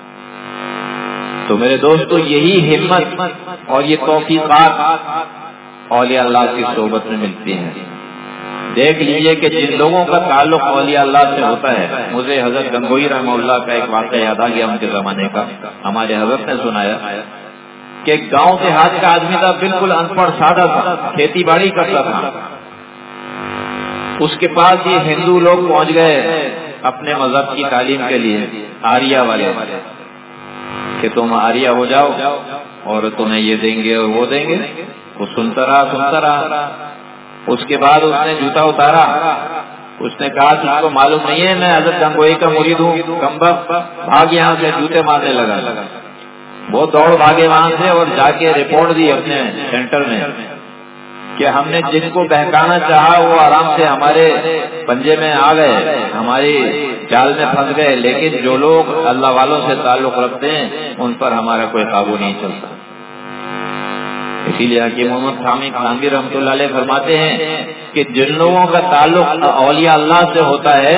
تو میرے دوستو، یہی ہمت اور یہ توفیقات اولیاء اللہ کی صحبت میں ملتی ہیں۔ دیکھ لیجئے کہ جن لوگوں کا تعلق اولیاء اللہ سے ہوتا ہے، مجھے حضرت گنگوئی رحمہ اللہ کا ایک واقعہ یاد آ گیا، ان کے زمانے کا، ہمارے حضرت نے سنایا کہ گاؤں دیہات کا آدمی تھا، بالکل ان پڑھ سادہ تھا، کھیتی باڑی کرتا تھا۔ اس کے پاس یہ ہندو لوگ پہنچ گئے اپنے مذہب کی تعلیم کے لیے، آریہ والے، کہ تم آریہ ہو جاؤ اور تمہیں یہ دیں گے اور وہ دیں گے۔ وہ سنتا رہا سنتا رہا اس کے بعد اس نے جوتا اتارا، اس نے کہا تم کو معلوم نہیں ہے میں حضرت گنگوئی کا مرید ہوں، کمبخت، بھاگ یہاں سے، جوتے مارنے لگا۔ وہ دوڑ بھاگے وہاں سے اور جا کے رپورٹ دی اپنے سینٹر میں کہ ہم نے جن کو بہکانا چاہا وہ آرام سے ہمارے پنجے میں آ گئے، ہماری جال میں پھنس گئے، لیکن جو لوگ اللہ والوں سے تعلق رکھتے ہیں ان پر ہمارا کوئی قابو نہیں چلتا۔ اسی لیے حکیم محمد خامی خانوی رحمۃ اللہ علیہ فرماتے ہیں کہ جن لوگوں کا تعلق اولیاء اللہ سے ہوتا ہے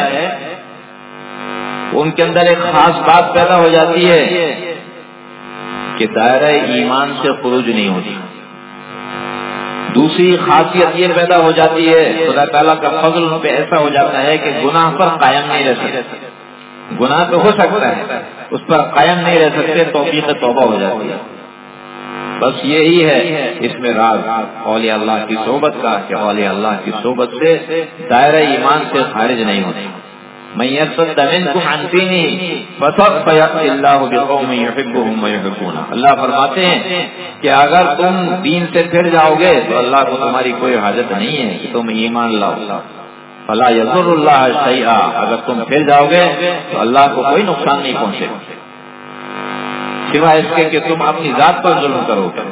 ان کے اندر ایک خاص بات پیدا ہو جاتی ہے کہ دائرہ ایمان سے خروج نہیں ہوتی۔ دوسری خاصیت یہ پیدا ہو جاتی ہے، خدا تعالیٰ کا فضل ان پہ ایسا ہو جاتا ہے کہ گناہ پر قائم نہیں رہ سکتے۔ گناہ تو ہو سکتا ہے، اس پر قائم نہیں رہ سکتے، توفیق توبہ ہو جاتی ہے۔ بس یہی ہے اس میں راز اولیاء اللہ کی صحبت کا، کہ اولیاء اللہ کی صحبت سے دائرہ ایمان سے خارج نہیں ہوتے۔ من يرتد منكم عن دينه فسوف يأتي الله بقوم يحبهم ويحبونه۔ اللہ فرماتے ہیں کہ اگر تم دین سے پھر جاؤ گے تو اللہ کو تمہاری کوئی حاجت نہیں ہے کہ تم ایمان لاؤ۔ فلا يضر الله شيئا، اگر تم پھر جاؤ گے تو اللہ کو کوئی نقصان نہیں پہنچے گا سوائے اس کے کہ تم اپنی ذات پر ظلم کرو گے۔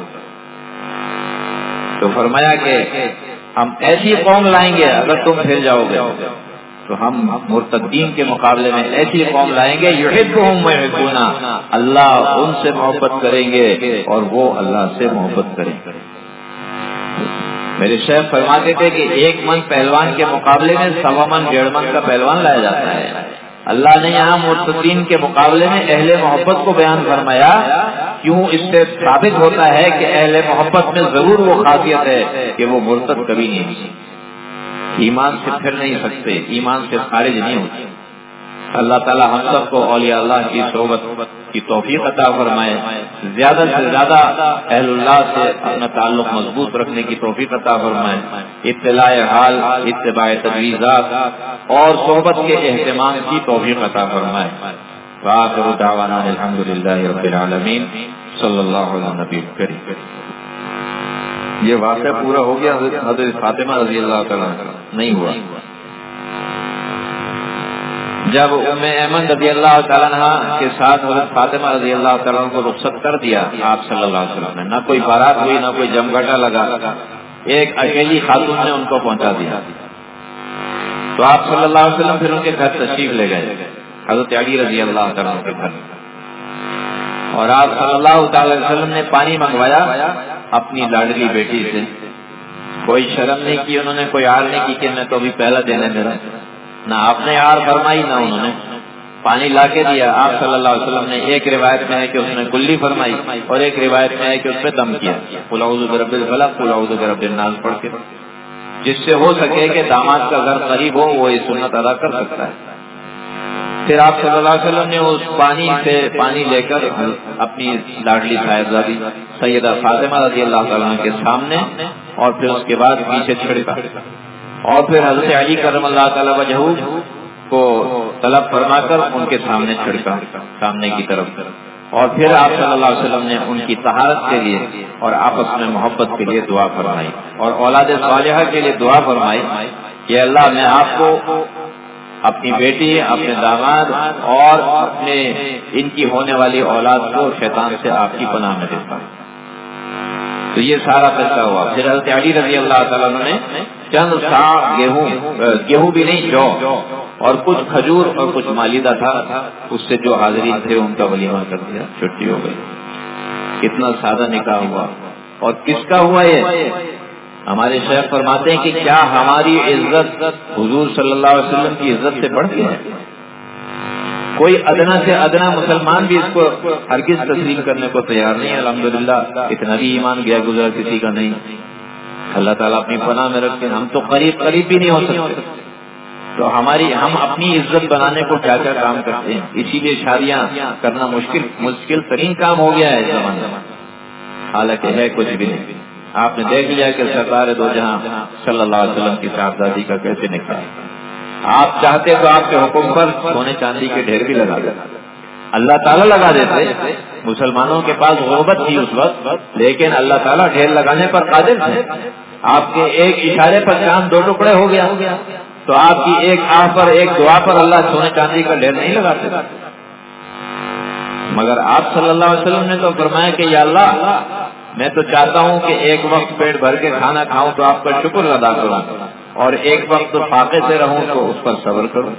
تو فرمایا کہ ہم ایسی قوم لائیں گے اگر تم پھر جاؤ گے تو ہم مرتدین کے مقابلے میں ایسی قوم لائیں گے یحبہم ویحبونا، اللہ ان سے محبت کریں گے اور وہ اللہ سے محبت کریں گے۔ میرے شیخ فرماتے تھے کہ ایک من پہلوان کے مقابلے میں سوا من ڈیڑھ من کا پہلوان لایا جاتا ہے۔ اللہ نے یہاں مرتدین کے مقابلے میں اہل محبت کو بیان فرمایا، کیوں؟ اس سے ثابت ہوتا ہے کہ اہل محبت میں ضرور وہ خاصیت ہے کہ وہ مرتد کبھی نہیں ہوتی، ایمان سے پھر نہیں سکتے، ایمان سے خارج نہیں ہوتے۔ اللہ تعالی ہم سب کو اولیاء اللہ کی صحبت کی توفیق عطا فرمائے، زیادہ سے زیادہ اہل اللہ سے اپنا تعلق مضبوط رکھنے کی توفیق عطا فرمائے، اطلاع حال، اتباع تجویزات اور صحبت کے اہتمام کی توفیق عطا فرمائے۔ وآخر دعوانا الحمدللہ رب العالمین، صلی اللہ علیہ نبی کریم۔ یہ واقعہ پورا ہو گیا حضرت فاطمہ رضی اللہ تعالیٰ نہیں ہوا۔ جب ام ایمن رضی اللہ تعالیٰ عنہ کے ساتھ حضرت فاطمہ رضی اللہ تعالیٰ کو رخصت کر دیا آپ صلی اللہ علیہ وسلم نے، نہ کوئی بارات ہوئی نہ کوئی جمگھٹا لگا، ایک اکیلی خاتون نے ان کو پہنچا دیا۔ تو آپ صلی اللہ علیہ وسلم پھر ان کے گھر تشریف لے گئے، حضرت علی رضی اللہ تعالیٰ کے گھر، اور آپ صلی اللہ تعالی وسلم نے پانی منگوایا اپنی لاڈلی بیٹی سے۔ کوئی شرم نہیں کی انہوں نے، کوئی آڑ نہیں کی کہ میں تو ابھی پہلا دینا میرا، نہ آپ نے آڑ فرمائی نہ انہوں نے، پانی لا کے دیا۔ آپ صلی اللہ علیہ وسلم نے ایک روایت میں ہے کہ اس نے کلی فرمائی اور ایک روایت میں ہے کہ اس پہ دم کیا، قل اعوذ برب الفلق قل اعوذ برب الناس پڑھ کے، جس سے ہو سکے کہ داماد کا گھر قریب ہو وہ یہ سنت ادا کر سکتا ہے۔ پھر آپ صلی اللہ علیہ وسلم نے اس پانی سے پانی لے کر اپنی لاڈلی صاحبزادی سیدہ فاطمہ رضی اللہ تعالیٰ عنہ کے سامنے اور پھر اس کے بعد پیچھے چھڑکا اور پھر حضرت علی کرم اللہ تعالیٰ وجہہ کو طلب فرما کر ان کے سامنے چھڑکا سامنے کی طرف، اور پھر آپ صلی اللہ علیہ وسلم نے ان کی طہارت کے لیے اور آپس میں محبت کے لیے دعا فرمائی اور اولاد صالحہ کے لیے دعا فرمائی کہ اللہ میں آپ کو اپنی بیٹی، اپنے داماد اور اپنے ان کی ہونے والی اولاد کو شیطان سے آپ کی پناہ میں دیتا ہوں۔ تو یہ سارا قصہ ہوا۔ پھر حضرت علی رضی اللہ تعالیٰ عنہ نے چند سا گیہوں گیہوں بھی نہیں جو اور کچھ کھجور اور کچھ مالیدہ تھا، اس سے جو حاضرین تھے ان کا ولیمہ کر دیا، چھٹی ہو گئی۔ کتنا سادہ نکاح ہوا، اور کس کا ہوا یہ؟ ہمارے شیخ فرماتے ہیں کہ کیا ہماری عزت حضور صلی اللہ علیہ وسلم کی عزت سے بڑھ کے ہے؟ کوئی ادنا سے ادنا مسلمان بھی اس کو ہرگز تسلیم کرنے کو تیار نہیں ہے۔ الحمدللہ اتنا بھی ایمان گیا گزرا کسی کا نہیں۔ اللہ تعالیٰ اپنی پناہ میں رکھتے، ہم تو قریب قریب بھی نہیں ہو سکتے، تو ہماری ہم اپنی عزت بنانے کو کیا کیا کام کرتے ہیں۔ اسی لیے شادیاں کرنا مشکل مشکل ترین کام ہو گیا ہے اس زمانے میں، حالانکہ ہے کچھ بھی نہیں۔ آپ نے دیکھ لیا کہ سرکار دو جہاں صلی اللہ علیہ وسلم کی صاحبزادی کا کیسے نکاح۔ آپ چاہتے تو آپ کے حکم پر سونے چاندی کے ڈھیر بھی لگا دیتے، اللہ تعالیٰ لگا دیتے۔ مسلمانوں کے پاس غربت تھی اس وقت، لیکن اللہ تعالیٰ ڈھیر لگانے پر قادر تھے۔ آپ کے ایک اشارے پر چاند دو ٹکڑے ہو گیا، تو آپ کی ایک آہ پر ایک دعا پر اللہ سونے چاندی کا ڈھیر نہیں لگاتے۔ مگر آپ صلی اللہ علیہ وسلم نے تو فرمایا کہ یا اللہ میں تو چاہتا ہوں کہ ایک وقت پیٹ بھر کے کھانا کھاؤں تو آپ کا شکر ادا کروں، اور ایک وقت فاقے سے رہوں تو اس پر صبر کروں۔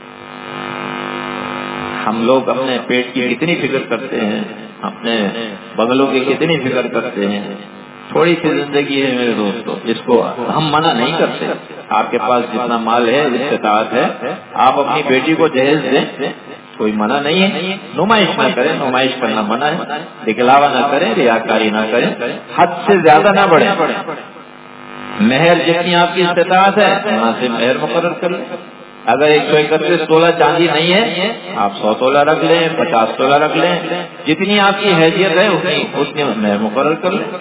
ہم لوگ اپنے پیٹ کی کتنی فکر کرتے ہیں، اپنے بغلوں کی کتنی فکر کرتے ہیں۔ تھوڑی سی زندگی ہے میرے دوستو، جس کو ہم منع نہیں کرتے۔ آپ کے پاس جتنا مال ہے، استطاعت ہے، آپ اپنی بیٹی کو جہیز دیں، کوئی منع نہیں ہے۔ نمائش نہ کریں، نمائش کرنا منع ہے، دکھلاوا نہ کریں، ریاکاری نہ کریں، حد سے زیادہ نہ بڑھیں۔ مہر جتنی آپ کی استطاعت ہے وہاں سے مہر مقرر کر لیں۔ اگر ایک سو اکتیس تولہ چاندی نہیں ہے، آپ سو تولہ رکھ لیں، پچاس تولہ رکھ لیں، جتنی آپ کی حیثیت ہے اتنی اتنی مہر مقرر کر لیں۔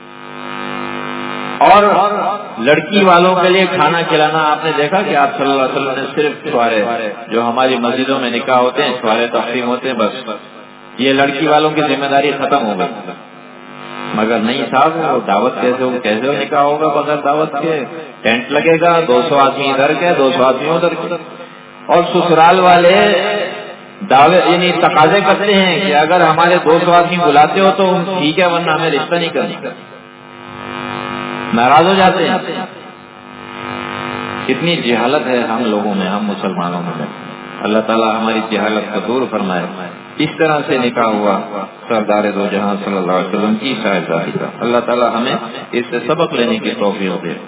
اور لڑکی والوں کے لیے کھانا کھلانا، آپ نے دیکھا کہ آپ صلی اللہ علیہ وسلم نے صرف چھوارے جو ہماری مسجدوں میں نکاح ہوتے ہیں چھوارے تقسیم ہوتے ہیں، بس یہ لڑکی والوں کی ذمہ داری ختم ہو گئی۔ مگر نہیں صاحب، وہ دعوت کیسے ہو کیسے ہو نکاح ہوگا بغیر دعوت کے؟ ٹینٹ لگے گا، دو سو آدمی ادھر کے دو سو آدمی ادھر کے، اور سسرال والے دعوے یعنی تقاضے کرتے ہیں کہ اگر ہمارے دو سو آدمی بلاتے ہو تو ٹھیک ہے، ورنہ ہمیں رشتہ نہیں کرنا، ناراض ہو جاتے ہیں۔ کتنی جہالت ہے ہم لوگوں میں، ہم مسلمانوں میں۔ اللہ تعالیٰ ہماری جہالت کو دور فرمائے۔ اس طرح سے نکاح ہوا سردار دو جہاں صلی اللہ علیہ وسلم کی صاحبزادی کا۔ اللہ تعالیٰ ہمیں اس سے سبق لینے کی توفیق دے۔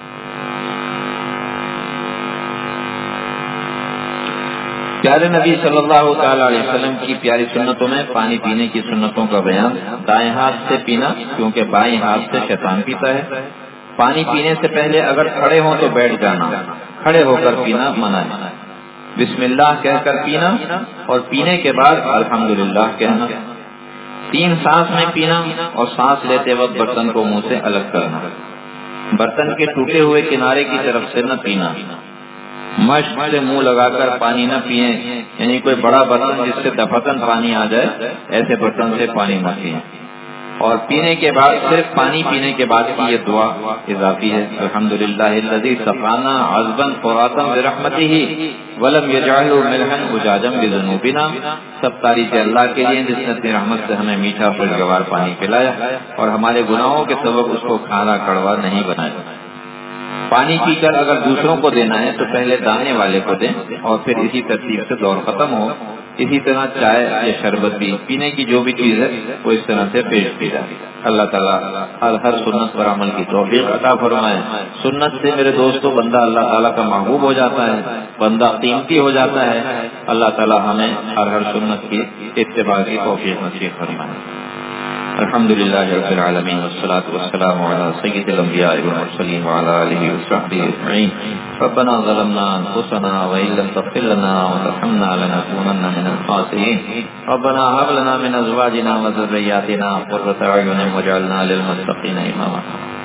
پیارے نبی صلی اللہ تعالی علیہ وسلم کی پیاری سنتوں میں پانی پینے کی سنتوں کا بیان۔ دائیں ہاتھ سے پینا، کیونکہ بائیں ہاتھ سے شیطان پیتا ہے۔ پانی پینے سے پہلے اگر کھڑے ہوں تو بیٹھ جانا، کھڑے ہو کر پینا منع ہے۔ بسم اللہ کہہ کر پینا، اور پینے کے بعد الحمدللہ کہنا۔ تین سانس میں پینا، اور سانس لیتے وقت برتن کو منہ سے الگ کرنا۔ برتن کے ٹوٹے ہوئے کنارے کی طرف سے نہ پینا۔ مشق سے منہ لگا کر پانی نہ پئیں، یعنی کوئی بڑا برتن جس سے دفعتاً پانی آ جائے ایسے برتن سے پانی نہ پئیں۔ اور پینے کے بعد صرف پانی پینے کے بعد کی یہ دعا اضافی ہے۔ الحمدللہ الذی سقانا عذبا فراتا برحمتہ ولم یجعلہ ملحا اجاجا بذنوبنا۔ سب تعریف اللہ کے لیے جس نے اپنی رحمت سے ہمیں میٹھا خوشگوار پانی پلایا اور ہمارے گناہوں کے سبب اس کو کھارا کڑوا نہیں بنایا۔ پانی پی کر اگر دوسروں کو دینا ہے تو پہلے دانے والے کو دیں، اور پھر اسی ترتیب سے دور ختم ہو۔ اسی طرح چائے یا شربت بھی، پینے کی جو بھی چیز ہے وہ اس طرح سے پیش کی جائے۔ اللہ تعالیٰ ہر ہر سنت پر عمل کی توفیق عطا فرمائے۔ سنت سے میرے دوستو بندہ اللہ تعالیٰ کا محبوب ہو جاتا ہے، بندہ قیمتی ہو جاتا ہے۔ اللہ تعالیٰ ہمیں ہر ہر سنت کی اتباع کی توفیق نصیب فرمائے۔ الحمد لله رب العالمين والصلاة والسلام على سيد الأنبياء والمرسلين وعلى آله وصحبه أجمعين. ربنا ظلمنا أنفسنا وإن لم تغفر لنا وترحمنا لنكونن من الخاسرين. ربنا هب لنا من أزواجنا وذرياتنا قرة أعين واجعلنا للمتقين إماما.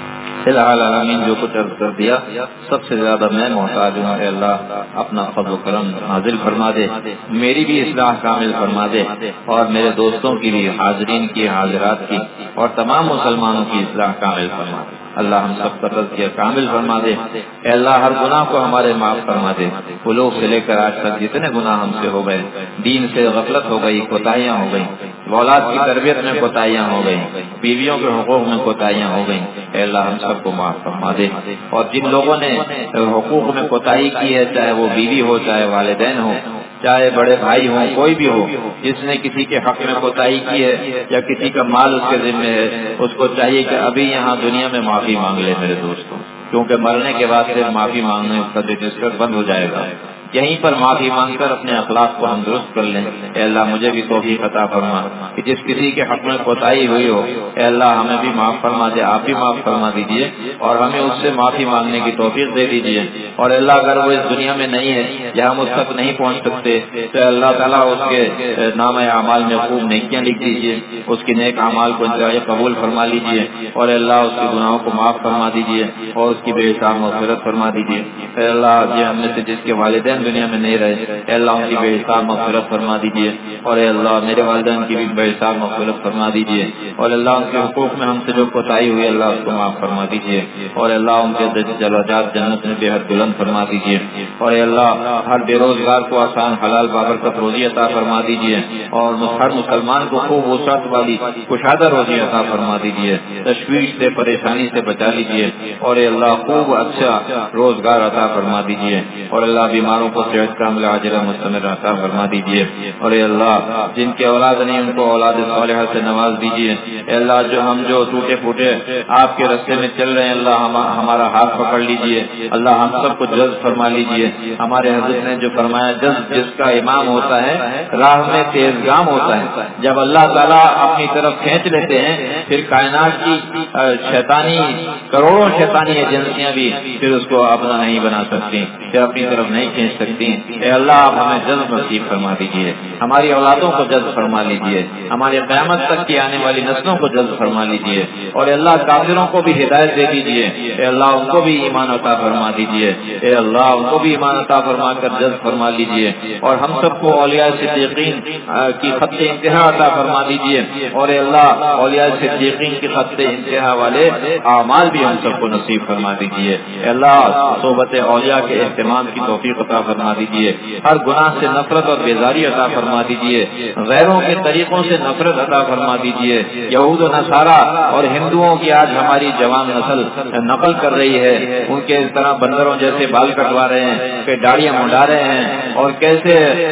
العالمین جو کچھ عرض کر دیا سب سے زیادہ میں محتاج ہوں. اے اللہ اپنا فضل و کرم نازل فرما دے, میری بھی اصلاح کامل فرما دے اور میرے دوستوں کی بھی, حاضرین کی, حاضرات کی اور تمام مسلمانوں کی اصلاح کامل فرما دے. اللہ ہم سب کا تزکیہ کامل فرما دے. اے اللہ ہر گناہ کو ہمارے معاف فرما دے. بلوغ سے لے کر آج تک جتنے گناہ ہم سے ہو گئے, دین سے غفلت ہو گئی, کوتاہیاں ہو گئیں, اولاد کی تربیت میں کوتاہیاں ہو گئیں, بیویوں کے حقوق میں کوتاہیاں ہو گئیں, اے اللہ ہم سب کو معاف فرما دے. اور جن لوگوں نے حقوق میں کوتاہی کی ہے, چاہے وہ بیوی ہو, چاہے والدین ہو, چاہے بڑے بھائی ہوں, کوئی بھی ہو, جس نے کسی کے حق میں کوتاہی کی ہے یا کسی کا مال اس کے ذمہ ہے, اس کو چاہیے کہ ابھی یہاں دنیا میں معافی مانگ لے میرے دوستوں, کیونکہ مرنے کے بعد پھر معافی مانگنے کا رجسٹر بند ہو جائے گا. یہیں پر معافی مانگ کر اپنے اخلاق کو ہم درست کر لیں. اے اللہ مجھے بھی توفیق عطا فرما کہ جس کسی کے حق میں کوتاہی ہوئی ہو, اے اللہ ہمیں بھی معاف فرما دے, آپ بھی معاف فرما دیجیے اور ہمیں اس سے معافی مانگنے کی توفیق دے دیجیے. اور اللہ اگر وہ اس دنیا میں نہیں ہے یا ہم اس تک نہیں پہنچ سکتے تو اللہ تعالیٰ اس کے نام اعمال میں خوب نیکیاں لکھ دیجیے, اس کی نیک اعمال کو قبول فرما لیجیے اور اللہ اس کے گناہوں کو معاف فرما دیجیے اور اس کی بے حساب مغفرت فرما دیجیے. اے اللہ جی ہم میں سے جس کے والدین دنیا میں نہیں رہے, اے اللہ ان کی بے حساب مغفرت فرما دیجیے اور اے اللہ میرے والدین کی بھی بے حساب مغفرت فرما دیجیے اور اللہ ان کے حقوق میں ہم سے جو کوتاہی ہوئی اللہ اس کو معاف فرما دیجیے اور اللہ ان کے درجات جنت میں بے حد بلند فرما دیجیے اور اے اللہ ہر بے روزگار کو آسان حلال بابرکت روزی عطا فرما دیجیے اور ہر مسلمان کو خوب وسعت والی کشادہ روزی عطا فرما دیجیے, تشویش سے پریشانی سے بچا لیجیے اور اے اللہ خوب اچھا روزگار عطا فرما دیجیے اور اللہ بیماروں کو صحت کامل عاجل مستمر عطا فرما دیجیے اور اے اللہ جن کے اولاد نہیں ان کو اولاد صالحہ سے نواز دیجیے. اے اللہ جو ہم جو ٹوٹے پھوٹے آپ کے راستے میں چل رہے ہیں, اللہ ہمارا ہاتھ پکڑ لیجیے, اللہ ہم سب کو جذب فرما لیجیے. ہمارے حضرت نے جو فرمایا, جذب جس کا امام ہوتا ہے راہ میں تیز گام ہوتا ہے. جب اللہ تعالیٰ اپنی طرف کھینچ لیتے ہیں پھر کائنات کی شیطانی کروڑوں شیطانی ایجنسیاں بھی پھر اس کو اپنا نہیں بنا سکتی, پھر اپنی طرف نہیں کھینچ سکتی. اے اللہ آپ ہمیں جذب نصیب فرما دیجیے, ہماری اولادوں کو جذب فرما لیجیے, ہماری قیامت تک کی آنے والی نسلوں کو جذب فرما لیجیے اور اللہ کافروں کو بھی ہدایت دے دیجیے. اے اللہ ان کو بھی ایمان عطا فرما دیجیے, اے اللہ ان کو بھی ایمان عطا فرما کر جذب فرما لیجیے اور ہم سب کو اولیاء صدیقین کی خط انتہا عطا فرما دیجیے اور اے اللہ اولیاء صدیقین کی خط انتہا والے اعمال بھی ہم سب کو نصیب فرما دیجیے. اے اللہ صحبت اولیاء کے اہتمام کی توفیق عطا فرما دیجیے, ہر گناہ سے نفرت اور بیزاری عطا فرما دیجیے, غیروں کے طریقوں سے نفرت عطا فرما دیجیے. یہود و نصارہ اور ہندوؤں کی آج ہماری جوان نسل نقل کر رہی ہے, ان کے اس طرح بندروں جیسے بال کٹوا رہے ہیں, کہ داڑیاں منڈا رہے ہیں اور کیسے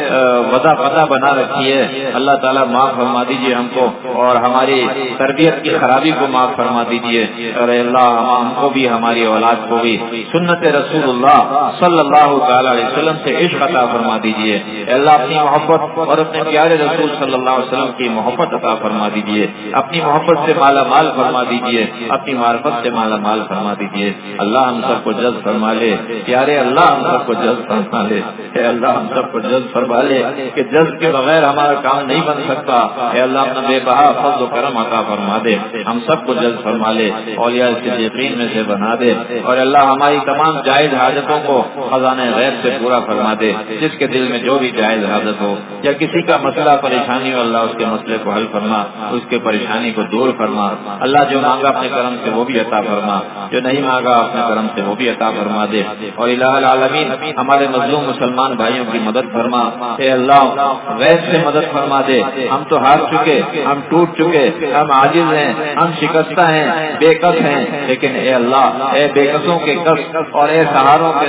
وضع پتہ بنا رکھی ہے. اللہ تعالیٰ معاف فرما دیجیے ہم کو اور ہماری تربیت کی خرابی کو معاف فرما دیجیے اور اللہ ہم کو بھی ہماری اولاد کو بھی سنت رسول اللہ صلی اللہ تعالی علیہ وسلم سے عشق عطا فرما دیجیے. اللہ اپنی محبت اور اپنے پیارے رسول صلی اللہ علیہ وسلم کی محبت عطا فرما دیجیے, اپنی محبت سے مالا مال فرما دیجیے, اپنی معرفت سے مالا مال فرما دیجیے. اللہ ہم سب کو جذب فرما لے, پیارے اللہ ہم سب کو جذب فرما لے. اے اللہ ہم سب کو جذب فرما لے کہ جذب کے بغیر ہمارا کام نہیں بن سکتا. اے اللہ اپنا بے بہا فضل و کرم عطا فرما دے, ہم سب کو جذب فرما لے, اولیاء صدیقین میں سے بنا دے اور اللہ ہماری تمام جائز حاجتوں کو خزانے غیب سے پورا فرما دے. جس کے دل میں جو بھی جائز حاجت ہو یا کسی کا مسئلہ پریشانی ہو, اللہ اس کے مسئلے کو حل فرما, اس کے پریشانی کو دور فرما. اللہ جو مانگا اپنے کرم سے وہ بھی عطا فرما, جو نہیں مانگا اپنے کرم سے وہ بھی عطا فرما دے. اور الہ العالمین ہمارے مظلوم مسلمان بھائیوں کی مدد فرما. اے اللہ غیب سے مدد فرما دے. ہم تو ہار چکے, ہم ٹوٹ چکے, ہم عاجز ہیں, ہم شکستہ ہیں, بے کس ہیں, لیکن اے اللہ اے بے کسوں کے کس اور اے سہاروں کے بے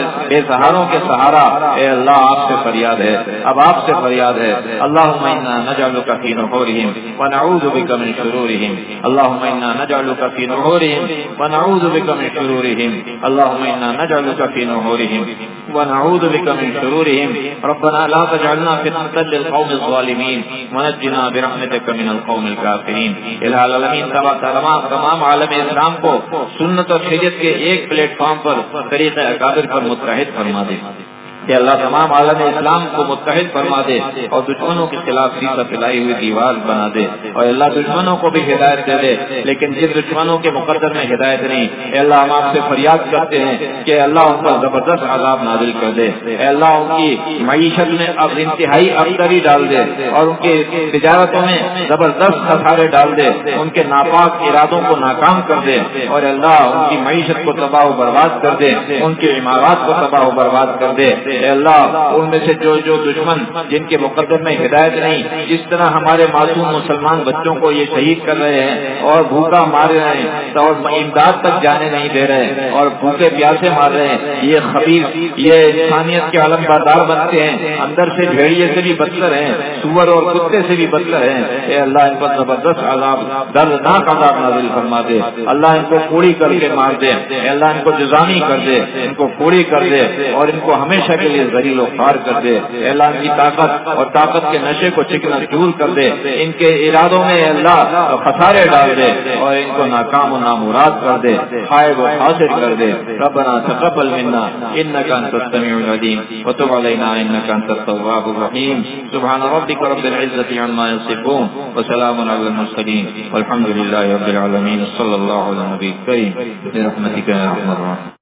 سہاروں کے سہارا اے اللہ آپ سے فریاد ہے، اب آپ سے فریاد ہے. اللهم انا نجعلك في نحورهم ونعوذ بك من شرورهم. اللهم انا نجعلك في نحورهم ونعوذ بك من شرورهم. اللهم انا نجعلك في نحورهم ونعوذ بك من شرورهم. ربنا لا تجعلنا فتنة للقوم الظالمين ونجنا برحمتك من القوم الكافرين. الہ العالمین تمام تمام عالم اسلام کو سنت اور شریعت کے ایک پلیٹ فارم پر طریقہ اکابر پر متحد فرما دے کہ اللہ تمام عالم اسلام کو متحد فرما دے اور دشمنوں کے خلاف سیدھا پھیلائی ہوئی دیوار بنا دے. اور اللہ دشمنوں کو بھی ہدایت دے دے، لیکن جن دشمنوں کے مقدر میں ہدایت نہیں، اے اللہ ہم آپ سے فریاد کرتے ہیں کہ اللہ ان پر زبردست عذاب نازل کر دے. اے اللہ ان کی معیشت میں اب انتہائی ابتری ڈال دے اور ان کی تجارتوں میں زبردست خسارے ڈال دے، ان کے ناپاک ارادوں کو ناکام کر دے اور اللہ ان کی معیشت کو تباہ و برباد کر دے، ان کی عمارات کو تباہ و برباد کر دے. اے اللہ ان میں سے جو جو دشمن جن کے مقدر میں ہدایت نہیں، جس طرح ہمارے معصوم مسلمان بچوں کو یہ شہید کر رہے ہیں اور بھوکا مار رہے ہیں اور امداد تک جانے نہیں دے رہے اور بھوکے پیاسے مار رہے ہیں، یہ خبیث، یہ انسانیت کے علم بردار بنتے ہیں، اندر سے بھیڑیے سے بھی بدتر ہیں، سور اور کتے سے بھی بدتر ہیں. اے اللہ ان پر زبردست عذاب، دردناک عذاب نازل فرما دے. اللہ ان کو کوڑی کر کے مار دے. اے اللہ ان کو جزامی کر دے، ان کو کوڑی کر دے اور ان کو ہمیشہ کے لیے ذلیل و خوار کر دے. اے اللہ ان کی طاقت اور طاقت کے نشے کو چکنا چور کر دے. ان کے ارادوں میں اے اللہ خسارے ڈال دے اور ان کو ناکام و نامراد کر دے، خائب و خاسر کر دے. ربنا تقبل منا انك انت السميع العليم وتب علينا انك انت التواب الرحيم. سبحان ربك رب العزة عما يصفون وسلام على المرسلين والحمد لله رب العالمين. صلى الله على النبي الكريم برحمتك يا ارحم الراحمين.